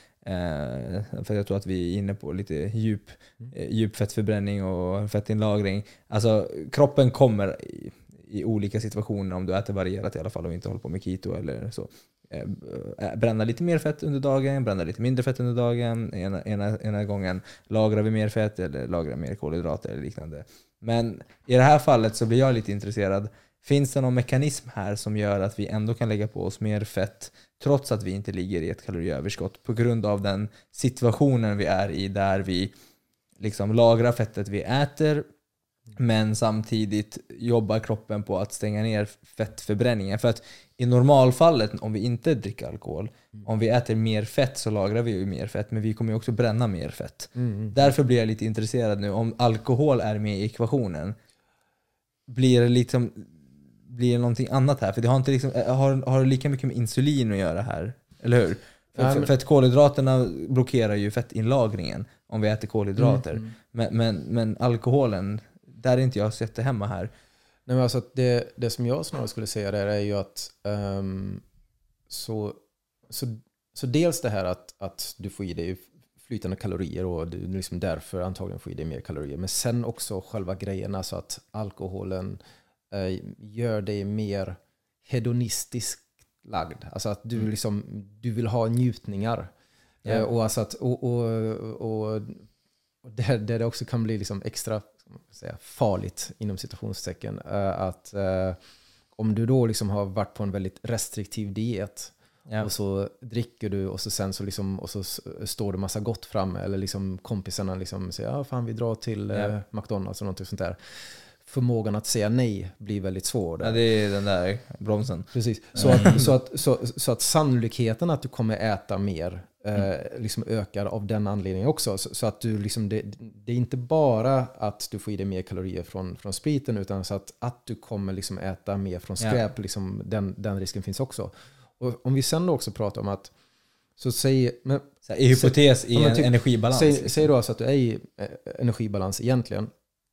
Eh, för jag tror att vi är inne på lite djup, eh, djup fettförbränning och fettinlagring. Alltså kroppen kommer i, i olika situationer, om du äter varierat i alla fall och inte håller på med keto eller så. Eh, bränna lite mer fett under dagen, bränna lite mindre fett under dagen. Ena, ena, ena gången lagrar vi mer fett eller lagrar mer kolhydrater eller liknande. Men i det här fallet så blir jag lite intresserad. Finns det någon mekanism här som gör att vi ändå kan lägga på oss mer fett trots att vi inte ligger i ett kaloriöverskott på grund av den situationen vi är i, där vi liksom lagrar fettet vi äter, men samtidigt jobbar kroppen på att stänga ner fettförbränningen? För att i normalfallet, om vi inte dricker alkohol, mm. om vi äter mer fett så lagrar vi ju mer fett, men vi kommer ju också bränna mer fett. Mm. Därför blir jag lite intresserad nu. Om alkohol är med i ekvationen, blir det liksom blir det någonting annat här? För det har inte liksom, har, har det lika mycket med insulin att göra här, eller hur? För, ja, men... för att kolhydraterna blockerar ju fettinlagringen om vi äter kolhydrater. Mm. Men, men, men alkoholen, där är inte jag sett det hemma här. Nej, men alltså det, det som jag snarare skulle säga där är ju att um, så, så, så dels det här att, att du får i dig flytande kalorier och du liksom därför antagligen får i dig mer kalorier. Men sen också själva grejen, alltså att alkoholen uh, gör dig mer hedonistisk lagd. Alltså att du, liksom, du vill ha njutningar. Yeah. Uh, och, alltså att, och, och, och, och där, där det också kan bli liksom extra säga, farligt inom citationstecken, att uh, om du då liksom har varit på en väldigt restriktiv diet, yeah. och så dricker du och så sen så liksom, och så står det massa gott fram, eller liksom kompisarna liksom säger ja fan vi drar till yeah. uh, McDonalds och något sånt där. Förmågan att säga nej blir väldigt svår där. Ja, det är den där bromsen. Precis. Så att, så att, så, så att sannolikheten att du kommer äta mer eh, liksom ökar av den anledningen också. Så, så att du liksom, det, det är inte bara att du får i dig mer kalorier från, från spriten, utan så att, att du kommer liksom äta mer från skräp, ja. liksom, den, den risken finns också. Och om vi sen då också pratar om att så säg, men, så här, i hypotes så, i en typ, energibalans. Säg, liksom. säg då alltså att du är i eh, energibalans egentligen.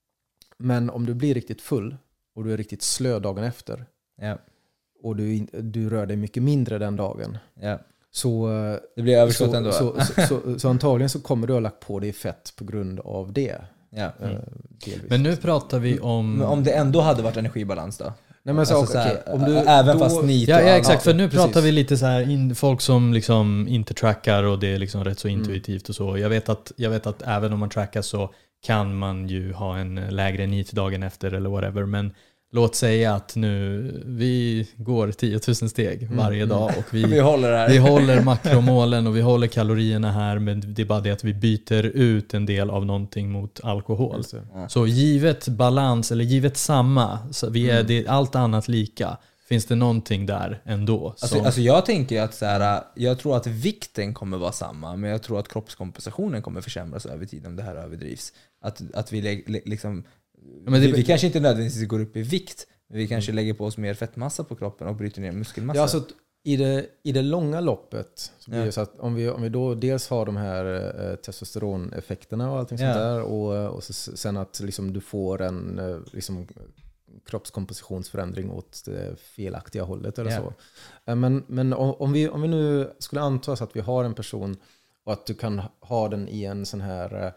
Men om du blir riktigt full och du är riktigt slö dagen efter, ja. och du, du rör dig mycket mindre den dagen, ja. så, det blir överskott så, ändå. Så, så, så, så antagligen så kommer du ha lagt på dig fett på grund av det. Ja. Mm. Uh, men nu pratar vi om... Men om det ändå hade varit energibalans då? Nej, men så, alltså, okay, så här, om du, även då, fast nit ja, ja, exakt. För nu precis. pratar vi lite så här, in, folk som liksom inte trackar och det är liksom rätt så intuitivt mm. och så. Jag vet, att, jag vet att även om man trackar så kan man ju ha en lägre nit dagen efter eller whatever. Men låt säga att nu vi går tio tusen steg varje Mm. dag och vi, Vi håller det här. vi håller makromålen och vi håller kalorierna här, men det är bara det att vi byter ut en del av någonting mot alkohol. Just det. Ja. Så givet balans, eller givet samma, så vi är, Mm. det är allt annat lika. Finns det någonting där ändå? Alltså, som- alltså jag tänker att så här, jag tror att vikten kommer vara samma, men jag tror att kroppskompensationen kommer försämras över tid om det här överdrivs. Att, att vi lä- lä- liksom Ja, men det- vi, vi kanske inte nödvändigtvis går upp i vikt, men vi kanske lägger på oss mer fettmassa på kroppen och bryter ner muskelmassa. Ja, alltså, i, det, I det långa loppet så blir Ja. det så att om vi, om vi då dels har de här eh, testosteroneffekterna och allting sånt Ja. där och, och så, sen att liksom, du får en eh, liksom, kroppskompositionsförändring åt det felaktiga hållet eller Ja. så. Eh, Men, men om, om, vi, om vi nu skulle anta så att vi har en person och att du kan ha den i en sån här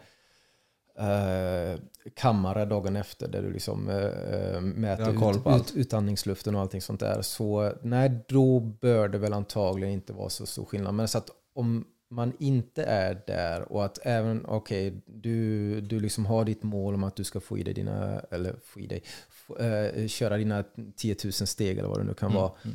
eh, kammare dagen efter där du liksom eh, Du har mäter koll ut, på allt. ut, utandningsluften och allting sånt där. Så nej, då bör det väl antagligen inte vara så stor skillnad. Men så att om man inte är där och att även, okej, okay, du, du liksom har ditt mål om att du ska få i dig dina, eller få i dig, få, eh, köra dina tio tusen steg eller vad det nu kan Mm, vara. mm.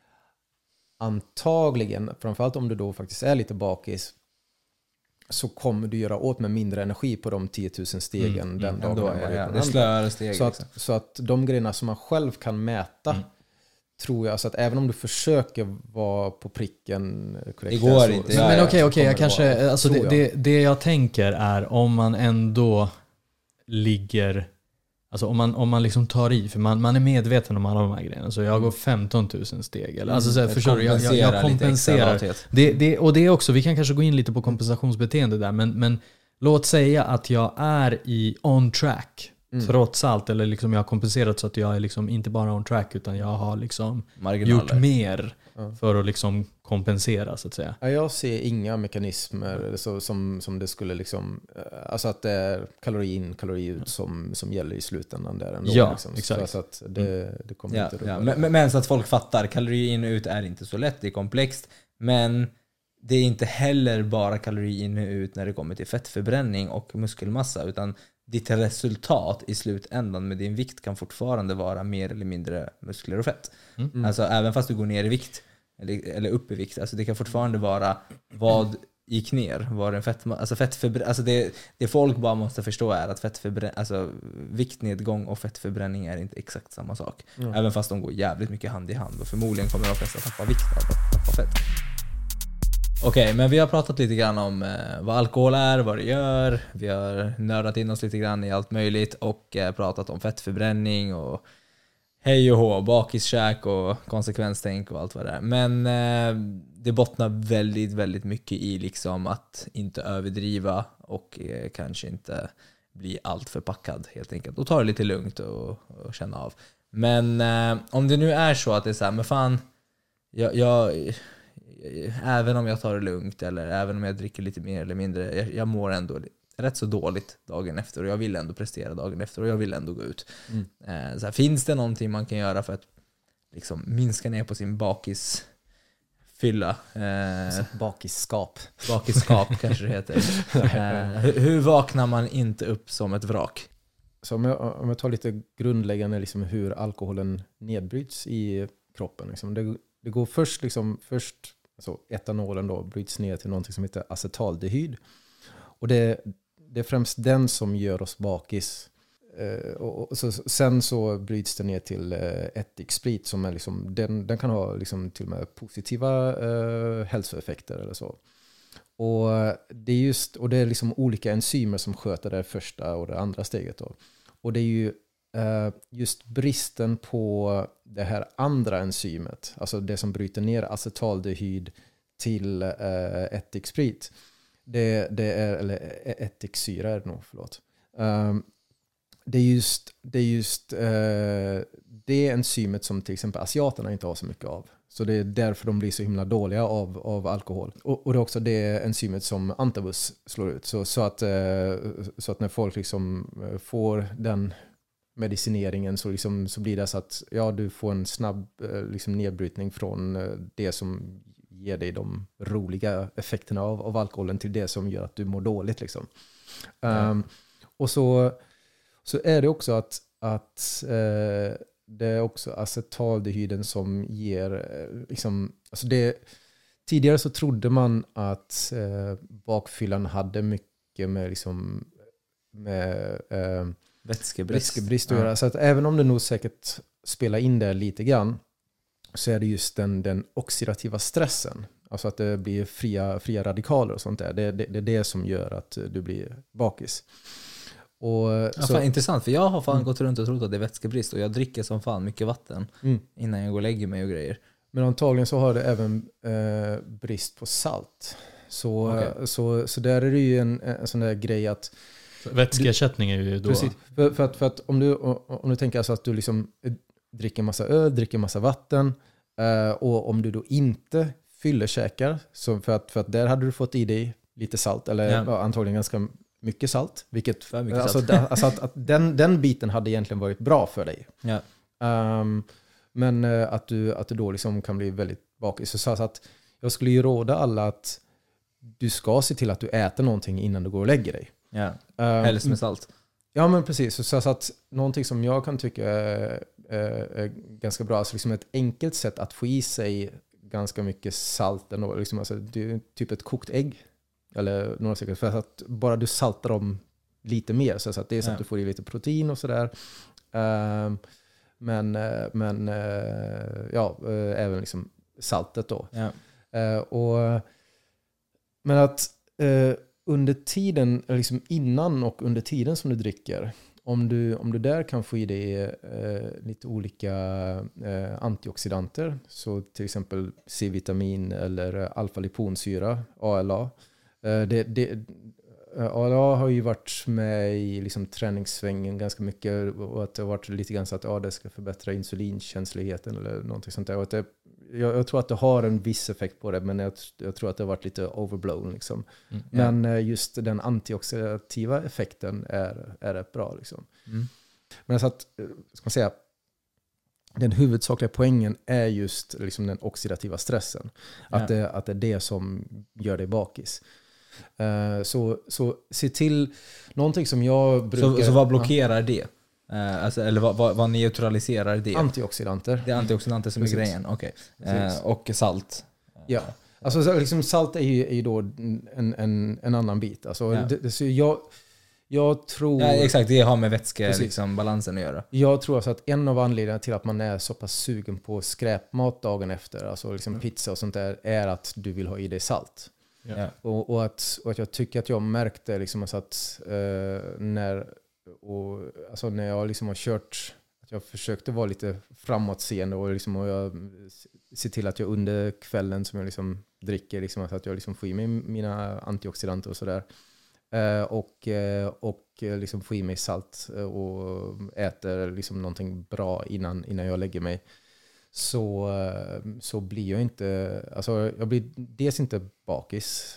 Antagligen, framförallt om du då faktiskt är lite bakis, så kommer du göra åt med mindre energi på de tio tusen stegen Mm, den mm, dagen. Ändå, än vad ja, det är ja. på Det den är andra. slöare steg. Så liksom. att, så att de grejerna som man själv kan mäta, Mm. tror jag, så att även om du försöker vara på pricken korrekt, Det går så, inte, så- ja, Men ja, okej, så okej, kommer jag det kanske, vara, alltså det, tror jag. det, det jag tänker är om man ändå ligger, alltså om man, om man liksom tar i, för man, man är medveten om alla de här grejerna, så jag går femton tusen steg, eller, alltså så här, Att förstår du, jag, jag, jag kompensera lite extra kompenserar. lathet. Det, det, och det är också, vi kan kanske gå in lite på kompensationsbeteende där, men, men låt säga att jag är i on track, Mm. trots allt, eller liksom jag har kompenserat så att jag är liksom inte bara on track, utan jag har liksom Marginaler. gjort mer Ja. för att liksom kompensera, så att säga. Ja, jag ser inga mekanismer så, som, som det skulle liksom, eh, alltså att det är kalori in, kalori ut som, som gäller i slutändan där ändå. Ja, liksom. exakt. Så, så att det, det kommer Ja, inte ja. rubba Men, men, men så att folk fattar, kalori in och ut är inte så lätt, det är komplext. Men det är inte heller bara kalori in och ut när det kommer till fettförbränning och muskelmassa, utan ditt resultat i slutändan med din vikt kan fortfarande vara mer eller mindre muskler och fett. Mm. Alltså även fast du går ner i vikt eller, eller upp i vikt, alltså det kan fortfarande vara vad gick ner, var en fett, alltså fettförbränning, alltså det, det folk bara måste förstå är att fettförbränning, alltså viktnedgång och fettförbränning är inte exakt samma sak. Mm. Även fast de går jävligt mycket hand i hand, och förmodligen kommer de flesta tappa vikt av att tappa fett. Okej, men vi har pratat lite grann om eh, vad alkohol är, vad det gör. Vi har nördat in oss lite grann i allt möjligt och eh, pratat om fettförbränning och hej och hå, bakiskäk och konsekvenstänk och allt vad det är. Men eh, det bottnar väldigt, väldigt mycket i liksom att inte överdriva och eh, kanske inte bli allt för packad helt enkelt. Och ta det lite lugnt och, och känna av. Men eh, om det nu är så att det är så här, men fan, jag... jag även om jag tar det lugnt eller även om jag dricker lite mer eller mindre, jag, jag mår ändå rätt så dåligt dagen efter och jag vill ändå prestera dagen efter och jag vill ändå gå ut. Mm. Eh, så här, finns det någonting man kan göra för att liksom minska ner på sin bakisfylla? Eh, bakisskap. bakisskap kanske det heter. Eh, hur, hur vaknar man inte upp som ett vrak? Så om jag, om jag tar lite grundläggande liksom hur alkoholen nedbryts i kroppen. Liksom. Det, det går först, liksom, först alltså etanolen då, bryts ner till något som heter acetaldehyd. Och det, det är främst den som gör oss bakis. Eh, och, och så, sen så bryts det ner till eh, ättiksprit som är liksom, den, den kan ha liksom till och med positiva eh, hälsoeffekter eller så. Och det är just, och det är liksom olika enzymer som sköter det första och det andra steget då. Och det är ju eh, just bristen på det här andra enzymet, alltså det som bryter ner acetaldehyd till eh, ättiksprit. Det, det är, eller ättiksyra är det nog, förlåt. Um, det är just, det, är just uh, det enzymet som till exempel asiaterna inte har så mycket av. Så det är därför de blir så himla dåliga av, av alkohol. Och, och det är också det enzymet som antabus slår ut. Så, så, att, uh, så att när folk liksom får den medicineringen så, liksom, så blir det så att ja, du får en snabb uh, liksom nedbrytning från uh, det som ger dig de roliga effekterna av, av alkoholen till det som gör att du mår dåligt. Liksom. Mm. Um, och så, så är det också att, att uh, det är också acetaldehyden som ger liksom, alltså det, tidigare så trodde man att eh, bakfyllan hade mycket med liksom med eh, Vätskebrist. vätskebrist att göra. Så att även om det nog säkert spelar in det lite grann, så är det just den, den oxidativa stressen. Alltså att det blir fria, fria radikaler och sånt där. Det, det, det är det som gör att du blir bakis. Och, ja, så, fan, intressant, för jag har fan mm. gått runt och trott att det är vätskebrist och jag dricker som fan mycket vatten mm. innan jag går och lägger mig och grejer. Men antagligen så har det även eh, brist på salt. Så, Okay. så, så där är det ju en, en sån där grej att... Vätskeersättning är ju då... Precis. För, för, att, för att om du, om du tänker alltså att du liksom dricker massa öl, dricker massa vatten eh, och om du då inte fyller käkar, så för, att, för att där hade du fått i dig lite salt, eller Ja. ja, antagligen ganska mycket salt. Vilket, För mycket alltså, salt. da, alltså att, att den, den biten hade egentligen varit bra för dig. Ja. Um, men uh, att, du, att du då liksom kan bli väldigt bakis. Så, så att jag skulle ju råda alla att du ska se till att du äter någonting innan du går och lägger dig. Ja. Um, Helst med salt. Ja, men precis. Så, så att någonting som jag kan tycka är, är, är ganska bra, alltså liksom ett enkelt sätt att få i sig ganska mycket salt ändå. Liksom, alltså, det är typ ett kokt ägg. Eller några stycken. För att bara du saltar dem lite mer. Så att det är så att Ja. du får i lite protein och sådär. Um, men men uh, ja, uh, även liksom saltet då. Ja. Uh, och, men att uh, under tiden, liksom innan och under tiden som du dricker, om du, om du där kan få i dig eh, lite olika eh, antioxidanter, så till exempel C-vitamin eller alfa-liponsyra, A L A. Eh, det, det, A L A har ju varit med i liksom träningssvängen ganska mycket, och att det har varit lite grann så att ja, det ska förbättra insulinkänsligheten eller någonting sånt där. Och att det, jag, jag tror att det har en viss effekt på det, men jag, jag tror att det har varit lite overblown. Liksom. Mm. Men just den antioxidativa effekten är, är rätt bra. Liksom. Mm. Men så att, ska man säga, den huvudsakliga poängen är just liksom den oxidativa stressen. Ja. Att, det, att det är det som gör dig bakis. Uh, så, så se till någonting som jag brukar... Så, så vad blockerar ja. det? Uh, alltså, eller vad, vad, vad neutraliserar det? Antioxidanter. Det är antioxidanter som Precis. är grejen. Okay. Precis. Uh, och salt. Ja. Alltså så liksom salt är ju, är ju då en, en, en annan bit. Alltså, Ja. det, det, så jag, jag tror... Ja, exakt, det har med vätskebalansen Precis. liksom, att göra. Jag tror alltså att en av anledningarna till att man är så pass sugen på skräpmat dagen efter, alltså liksom pizza och sånt där, är att du vill ha i dig salt. Ja. Ja. Och, och, att, och att jag tycker att jag märkte liksom alltså att eh, när, och, alltså när jag liksom har kört, att jag försökte vara lite framåtseende och, liksom, och jag ser till att jag under kvällen som jag liksom dricker, liksom, att jag liksom får i mig mina antioxidanter och sådär. Eh, och eh, och liksom får i mig salt och äter liksom någonting bra innan, innan jag lägger mig. Så, så blir jag inte, alltså jag blir dels inte bakis.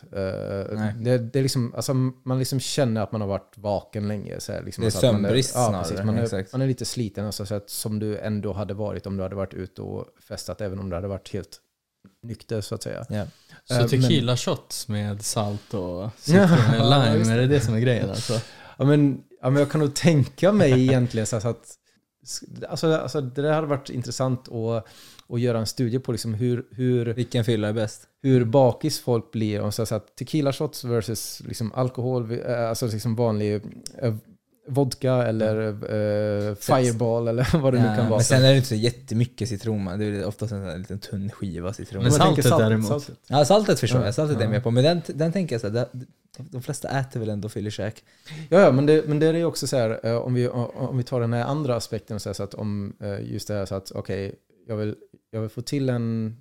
Det, det är liksom, alltså man liksom känner att man har varit vaken länge. Så här, liksom, det är alltså sömnbrist man är, ja, snarare. precis, man, är, Exakt. man är lite sliten, alltså, så att, som du ändå hade varit om du hade varit ute och festat, även om du hade varit helt nykter så att säga. Ja. Så tequila shots med salt och citron och lime, är det det som är grejen alltså? Ja, men, ja, men jag kan nog tänka mig egentligen så att Alltså, alltså det där hade varit intressant att, att göra en studie på liksom hur, hur, Vilken fylla är bäst? hur bakis folk blir. Och så, så att tequila shots versus liksom alkohol, alltså liksom vanlig eh, vodka eller eh, fireball eller vad det Ja, nu kan vara. men sen är det inte så jättemycket citron. Det är oftast en sån liten tunn skiva citron. Men jag tänker saltet salt- däremot. saltet. Ja, saltet förstår Ja. jag. Saltet är Ja. med på. Men den, den tänker jag så här, det, de flesta äter väl ändå fyllekäk. Ja, ja, men det, men det är ju också så här, eh, om vi, om vi tar den här andra aspekten så, här, så att om eh, just det här så att okej, okay, jag vill jag vill få till en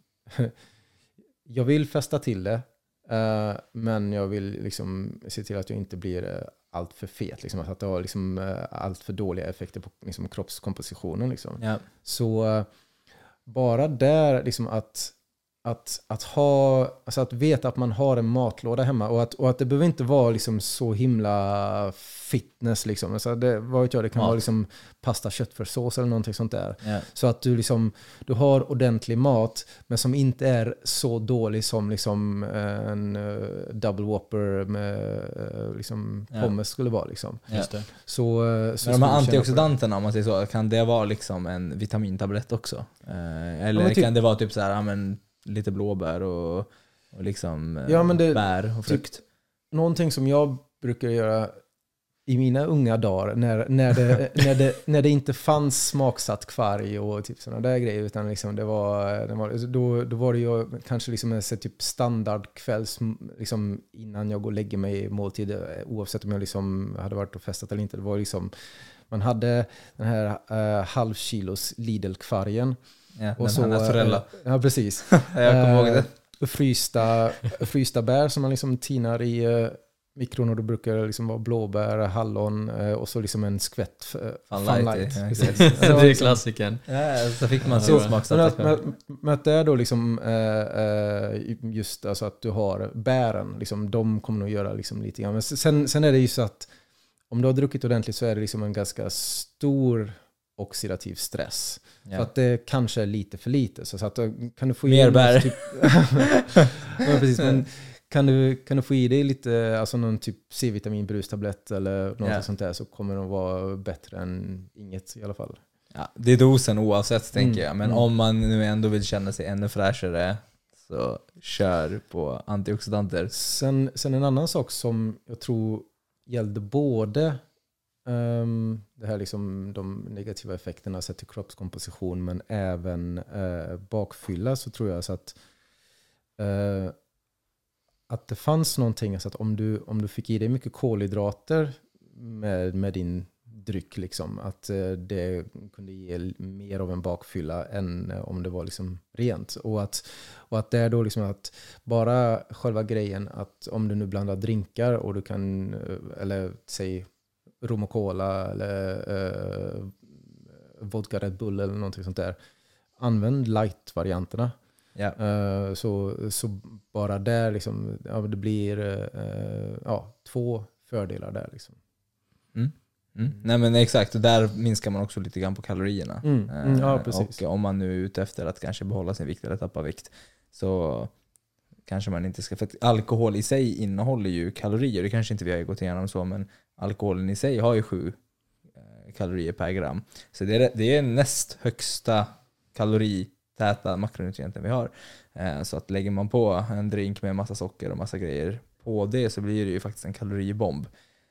jag vill festa till det, eh, men jag vill liksom se till att jag inte blir eh, allt för fet, liksom, att det har liksom eh, allt för dåliga effekter på liksom, kroppskompositionen liksom. Ja. Så eh, bara där liksom att att, att ha, alltså att veta att man har en matlåda hemma och att, och att det behöver inte vara liksom så himla fitness liksom. Alltså det, vad vet jag, det kan Mat. vara liksom pasta, köttfärssås eller någonting sånt där. Ja. Så att du liksom, du har ordentlig mat men som inte är så dålig som liksom en uh, double whopper med uh, liksom Ja. pommes skulle vara liksom. Just det. Så, uh, så Men de här skulle du känna antioxidanterna, om man säger så, kan det vara liksom en vitamintablett också? Eh, eller Ja, men typ- kan det vara typ så här, ja, men lite blåbär och, och liksom eh, Ja, men det- bär och frukt? Typ, någonting som jag brukar göra i mina unga dagar när, när, det, när, det, när det inte fanns smaksatt kvarg och typ sådana där grejer utan liksom det var, det var då, då var det ju kanske liksom en så typ standardkvälls liksom innan jag går och lägger mig i måltid oavsett om jag liksom hade varit och festat eller inte. Det var liksom man hade den här uh, halvkilos Lidl-kvargen. Ja, Och den så, här naturella. eh, ja, precis. Jag kommer ihåg det. Eh, frysta, frysta bär som man liksom tinar i uh, mikron och då brukar det liksom vara blåbär, hallon uh, och så liksom en skvätt uh, Fun Fun Light, Light. ja, Precis. exakt. Det är klassikern. Ja, så fick man Så- så Men smaksatt. att, men, men att det är då liksom uh, uh, just alltså att du har bären, liksom, de kommer nog göra liksom lite grann. Men sen, sen är det ju så att om du har druckit ordentligt så är det liksom en ganska stor oxidativ stress. Ja. Så att det kanske är lite för lite. Så att då kan du få Mer i bär. Typ, ja, precis, men kan du, kan du få i dig lite alltså någon typ C-vitamin brustablett eller något Ja. sånt där så kommer det vara bättre än inget i alla fall. Ja, det är dosen oavsett tänker Mm, jag. Men mm. om man nu ändå vill känna sig ännu fräschare så kör på antioxidanter. Sen, sen en annan sak som jag tror gällde både um, det här liksom de negativa effekterna sett till kroppskomposition men även uh, bakfylla så tror jag så att uh, att det fanns någonting så att om du, om du fick i dig mycket kolhydrater med, med din dryck liksom, att uh, det kunde ge mer av en bakfylla än uh, om det var liksom rent och att, och att det är då liksom att bara själva grejen att om du nu blandar drinkar och du kan uh, eller säg rom och cola eller uh, vodka Red Bull eller någonting sånt där, använd light-varianterna. Ja. Uh, så, så bara där liksom, ja, det blir uh, ja, två fördelar där liksom. Mm. Mm. Nej men exakt, och där minskar man också lite grann på kalorierna. Mm. Mm, ja, precis. Och om man nu är ute efter att kanske behålla sin vikt eller tappa vikt så kanske man inte ska, för att alkohol i sig innehåller ju kalorier, det kanske inte vi har gått igenom så, men alkoholen i sig har ju sju kalorier per gram. Så det är, det är näst högsta kaloritäta makronutrienten vi har. Så att lägger man på en drink med massa socker och massa grejer på det så blir det ju faktiskt en kaloribomb.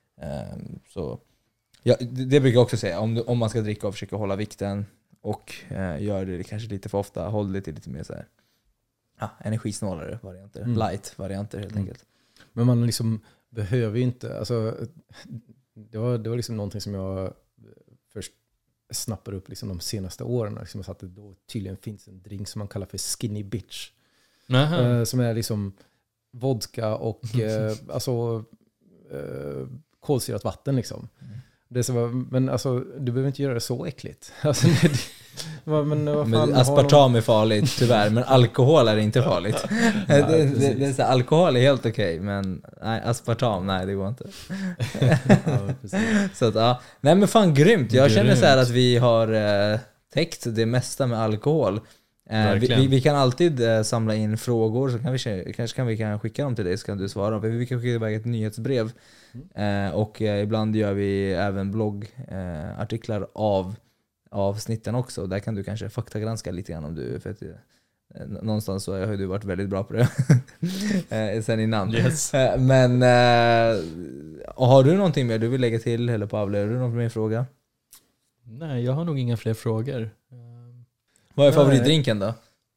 Så ja, det brukar jag också säga, om, du, om man ska dricka och försöka hålla vikten och eh, gör det kanske lite för ofta, håll det till lite mer så här, ja, energisnålare varianter, Mm. light-varianter helt Mm. enkelt. Men man liksom behöver ju inte, alltså, det var, det var liksom någonting som jag först snappade upp liksom de senaste åren. Liksom, så att det då tydligen finns en drink som man kallar för skinny bitch. Aha. Eh, som är liksom vodka och eh, alltså, eh, kolsyrat vatten liksom. Mm. Det är så, men alltså, du behöver inte göra det så äckligt. Alltså, det, men, men, vad fan, Men har aspartam någon- är farligt tyvärr, men alkohol är inte farligt. det, det, precis. det är så här, alkohol är helt okej, men nej, aspartam, nej det går inte. Ja, precis. Så att, ja. Nej men fan grymt, jag känner så här Grymt. att vi har eh, täckt det mesta med alkohol. Eh, vi, Verkligen. vi, vi kan alltid eh, samla in frågor, så kan vi, kanske kan vi kan skicka dem till dig så kan du svara. Vi kan skicka iväg ett nyhetsbrev. Eh, och eh, ibland gör vi även bloggartiklar eh, artiklar av avsnitten också. Där kan du kanske faktagranska lite grann om du, för att, eh, någonstans så har ju du varit väldigt bra på det eh, sen innan. Yes. Eh, men eh, och har du någonting mer du vill lägga till, eller Pavle, har du någon mer fråga? Nej, jag har nog inga fler frågor. Vad är Nej. favoritdrinken då?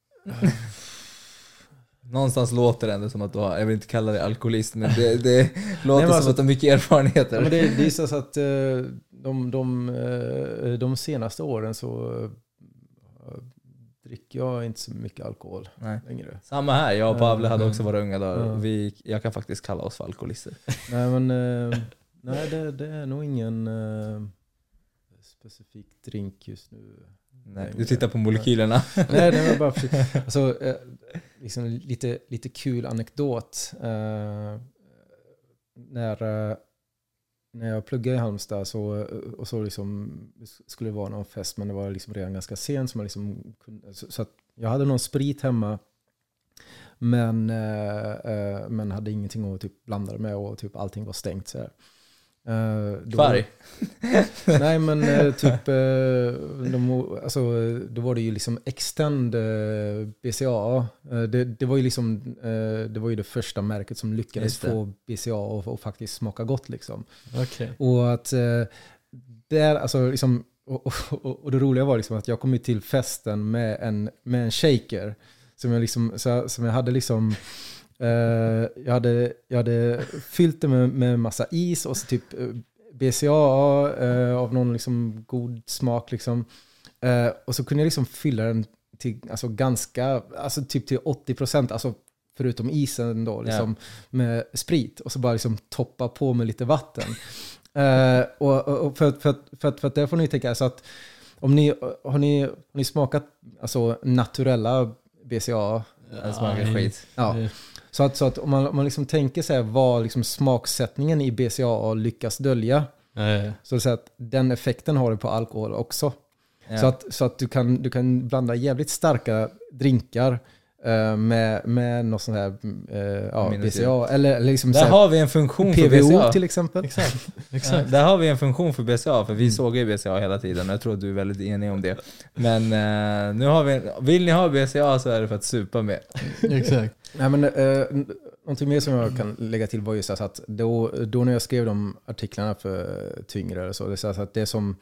Någonstans låter det ändå som att du har, jag vill inte kalla det alkoholist, men det, det låter men som alltså- att du har mycket erfarenheter. Ja, men det, det är så att eh, de, de, eh, de senaste åren så eh, dricker jag inte så mycket alkohol Nej. längre. Samma här, jag och Pavle hade Mm. också våra unga dagar. Ja. Vi, jag kan faktiskt kalla oss för alkoholister. Nej, men eh, nej, det, det är nog ingen eh, specifik drink just nu. Nej, du tittar på molekylerna. Nej, det var bara för, alltså, eh, liksom lite, lite kul anekdot. Eh, när, eh, när jag pluggade i Halmstad så, och så liksom, skulle det vara någon fest, men det var liksom redan ganska sent. Så, man liksom kunde, så, så att jag hade någon sprit hemma, men, eh, eh, men hade ingenting att typ blanda det med och typ allting var stängt. Så här. Uh, Kvarg? Nej, men uh, typ uh, de, alltså, då var det ju liksom Extend uh, B C A. Uh, det, det var ju liksom uh, det var ju det första märket som lyckades få B C A och, och faktiskt smaka gott liksom. Okay. Och att uh, där, alltså liksom, och, och, och det roliga var liksom att jag kom till festen med en, med en shaker som jag liksom, så, som jag hade liksom Uh, jag, hade, jag hade fyllt det med, med massa is och så typ B C A uh, av någon liksom god smak liksom. Uh, och så kunde jag liksom fylla den till alltså ganska, alltså typ till åttio procent, alltså förutom isen då liksom, yeah. med sprit och så bara liksom toppa på med lite vatten. Uh, och, och för, för, för, för att där får ni tänka så att om ni har ni, har ni smakat alltså naturella B C A? Det smakar skit. Ja. Så att, så att om man, om man liksom tänker sig vad liksom smaksättningen i B C A A lyckas dölja, Nej. så, så att den effekten har du på alkohol också. Ja. Så att, så att du, kan, du kan blanda jävligt starka drinkar uh, med, med något sånt här uh, ja, B C A. Eller, eller liksom där så här, har vi en funktion P V O för B C A. Till exempel. Exakt. Exakt. Ja, där har vi en funktion för B C A, för vi mm. såg ju B C A hela tiden. Jag tror att du är väldigt enig om det. Men uh, nu har vi, vill ni ha B C A så är det för att supa med. Exakt. Nej, men, uh, någonting mer som jag kan lägga till var just att då, då när jag skrev de artiklarna för Tyngre så, det, så att det som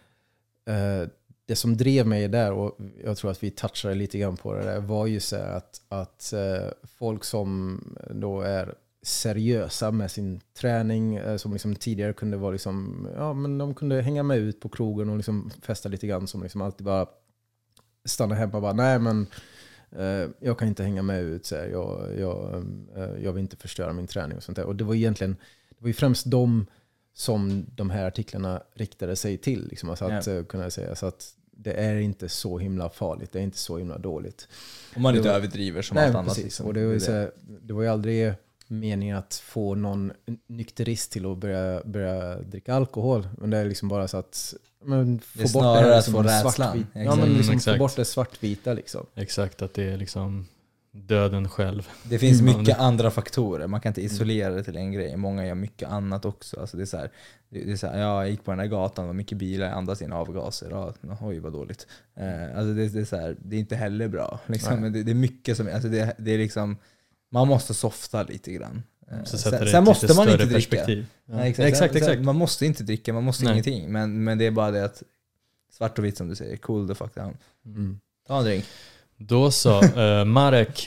uh, det som drev mig där, och jag tror att vi touchade lite grann på det där, var ju så att, att uh, folk som då är seriösa med sin träning, uh, som liksom tidigare kunde vara liksom, ja men de kunde hänga med ut på krogen och liksom festa lite grann, som liksom alltid bara stanna hemma och bara, nej men uh, jag kan inte hänga med ut så här. Jag, jag, uh, jag vill inte förstöra min träning och sånt där. Och det var egentligen, det var ju främst de som de här artiklarna riktade sig till liksom, alltså att yeah. uh, kunna säga så att det är inte så himla farligt, det är inte så himla dåligt. Om man inte var, överdriver som nej, allt annat. Precis. Liksom. Och det var ju så här, det var ju aldrig meningen att få någon nykterist till att börja, börja dricka alkohol. Men det är liksom bara så att men, få det är bort det här att få rädslan. Ja, men liksom mm, få bort det svartvita liksom. Exakt, att det är liksom döden själv. Det finns mycket andra faktorer. Man kan inte isolera det till en grej. Många gör mycket annat också. Alltså det är så här, det är så här, jag gick på den här gatan och mycket bilar andas in avgaser. Ja, oj vad dåligt. Eh, alltså det, det är så här, det är inte heller bra. Liksom. Men det, det är mycket som, alltså det, det är liksom, man måste softa lite grann. Så sen sen måste man inte dricka. Ja. Ja, exakt. exakt, exakt. Man måste inte dricka, man måste Nej. ingenting. Men, men det är bara det att svart och vitt som du säger, cool the fuck down. Mm. Ta en drink. Då så, uh, Marek,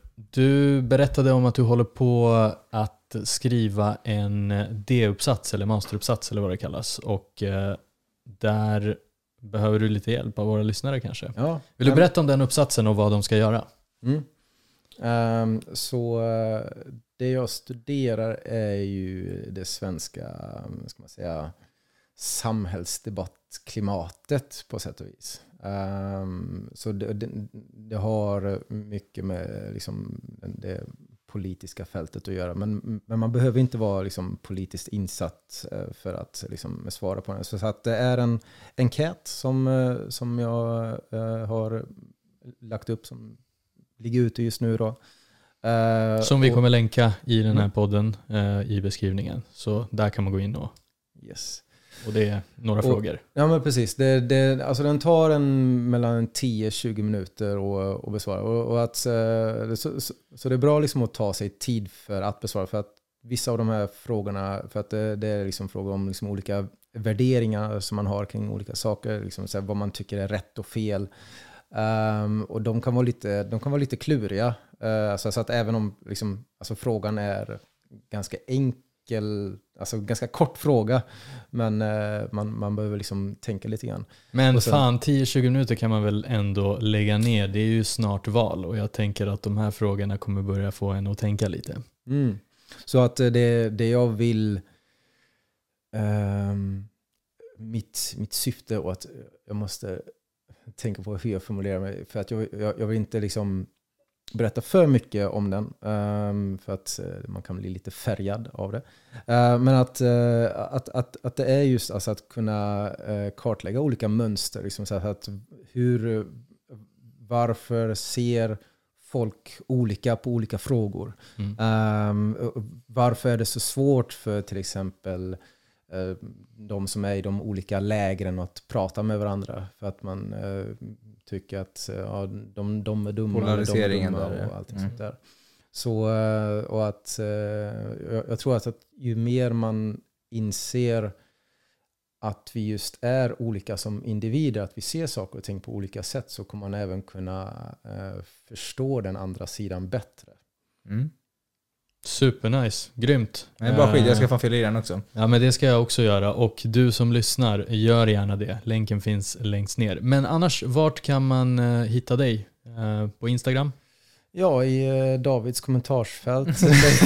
du berättade om att du håller på att skriva en D-uppsats eller masteruppsats eller vad det kallas. Och uh, där behöver du lite hjälp av våra lyssnare kanske. Ja. Vill du berätta om den uppsatsen och vad de ska göra? Mm. Um, så uh, det jag studerar är ju det svenska, ska man säga, samhällsdebattklimatet på sätt och vis. Um, så det, det, det har mycket med liksom det politiska fältet att göra, men, men man behöver inte vara liksom politiskt insatt uh, för att liksom svara på den. Så, så att det är en enkät som, uh, som jag uh, har lagt upp, som ligger ute just nu då. Uh, som vi och, kommer länka i den här podden uh, i beskrivningen. Så där kan man gå in och, yes. och det är några och, frågor. Ja men precis. Det, det, alltså den tar en mellan tio till tjugo minuter och, och besvara. Och, och att, uh, så, så, så det är bra liksom att ta sig tid för att besvara. För att vissa av de här frågorna, för att det, det är liksom frågor om liksom olika värderingar som man har kring olika saker. Liksom så här, vad man tycker är rätt och fel. Um, och de kan vara lite, de kan vara lite kluriga. Uh, alltså, så att även om liksom, alltså, frågan är ganska enkel, alltså ganska kort fråga, men uh, man, man behöver liksom tänka lite grann. Men sen, fan, tio till tjugo minuter kan man väl ändå lägga ner. Det är ju snart val och jag tänker att de här frågorna kommer börja få en att tänka lite. Mm. Så att det, det jag vill um, mitt, mitt syfte och att jag måste tänka på hur jag formulerar mig. För att jag, jag, jag vill inte liksom berätta för mycket om den. Um, för att uh, man kan bli lite färgad av det. Uh, men att, uh, att, att, att det är just alltså, att kunna uh, kartlägga olika mönster. Liksom, så att hur, varför ser folk olika på olika frågor? Mm. Um, varför är det så svårt för till exempel uh, de som är i de olika lägren att prata med varandra? För att man uh, tycker att uh, de, de är dumma. Polariseringen eller de är dumma där, och allting mm. sånt där. Så, uh, och att uh, jag, jag tror att, att ju mer man inser att vi just är olika som individer, att vi ser saker och ting på olika sätt, så kommer man även kunna uh, förstå den andra sidan bättre. Mm. Supernice, grymt. Det är bra skit, jag ska fan fylla i den också. Ja, men det ska jag också göra, och du som lyssnar, gör gärna det. Länken finns längst ner. Men annars, vart kan man uh, hitta dig? Uh, på Instagram? Ja, i uh, Davids kommentarsfält.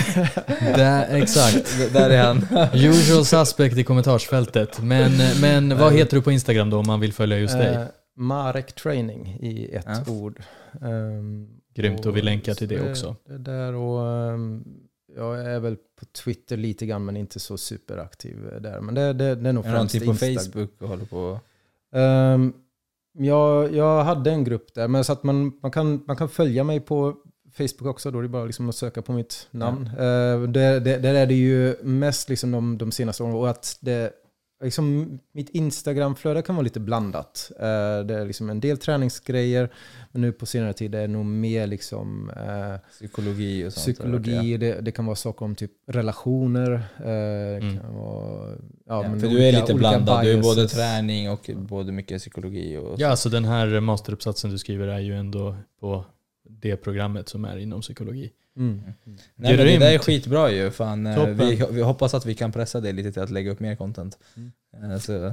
Där, exakt. Där är han. Usual suspect i kommentarsfältet. Men, men vad heter du på Instagram då om man vill följa just dig? Uh, Marek Training i ett ja. ord. Um, Grymt, och vi länkar till det det, också. Det där och um, jag är väl på Twitter lite grann, men inte så superaktiv där. Men det, det, det är nog är främst typ på Insta- Facebook och håller på? Um, jag, jag hade en grupp där, men så att man, man, kan, man kan följa mig på Facebook också. Då är det bara liksom att söka på mitt namn. Ja. Uh, där, där, där är det ju mest liksom de, de senaste åren. Och att det, liksom, mitt Instagram-flöde kan vara lite blandat. Uh, det är liksom en del träningsgrejer, men nu på senare tid är det nog mer liksom, uh, psykologi och sånt. Psykologi, det, det kan vara saker om typ relationer. Uh, det mm. kan vara, ja, ja, men för olika, du är lite blandad. Du är både biases. träning och både mycket psykologi. Och ja, så den här masteruppsatsen du skriver är ju ändå på det programmet som är inom psykologi. Mm. Nej, men det där är skitbra ju. Fan, vi, vi hoppas att vi kan pressa det lite till att lägga upp mer content. Mm. Så.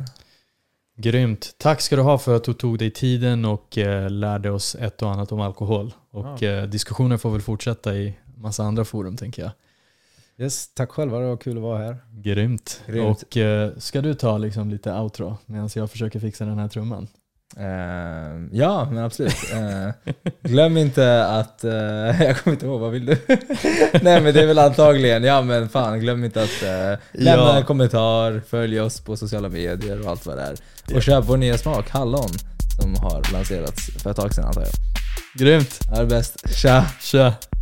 Grymt. Tack ska du ha för att du tog dig tiden och eh, lärde oss ett och annat om alkohol. Och ja. eh, diskussionen får väl fortsätta i massa andra forum, tänker jag. Yes, tack själva, det var kul att vara här. Grymt. Grymt. Och eh, ska du ta liksom lite outro medan jag försöker fixa den här trumman? Uh, ja, men absolut. Uh, glöm inte att... Uh, jag kommer inte ihåg, vad vill du? Nej, men det är väl antagligen... Ja, men fan, glöm inte att uh, lämna ja. en kommentar, följ oss på sociala medier och allt vad det är. Och köp vår nya smak, hallon, som har lanserats för ett tag sedan, antar jag. Grymt. Ja, det är bäst. Tja! Tja!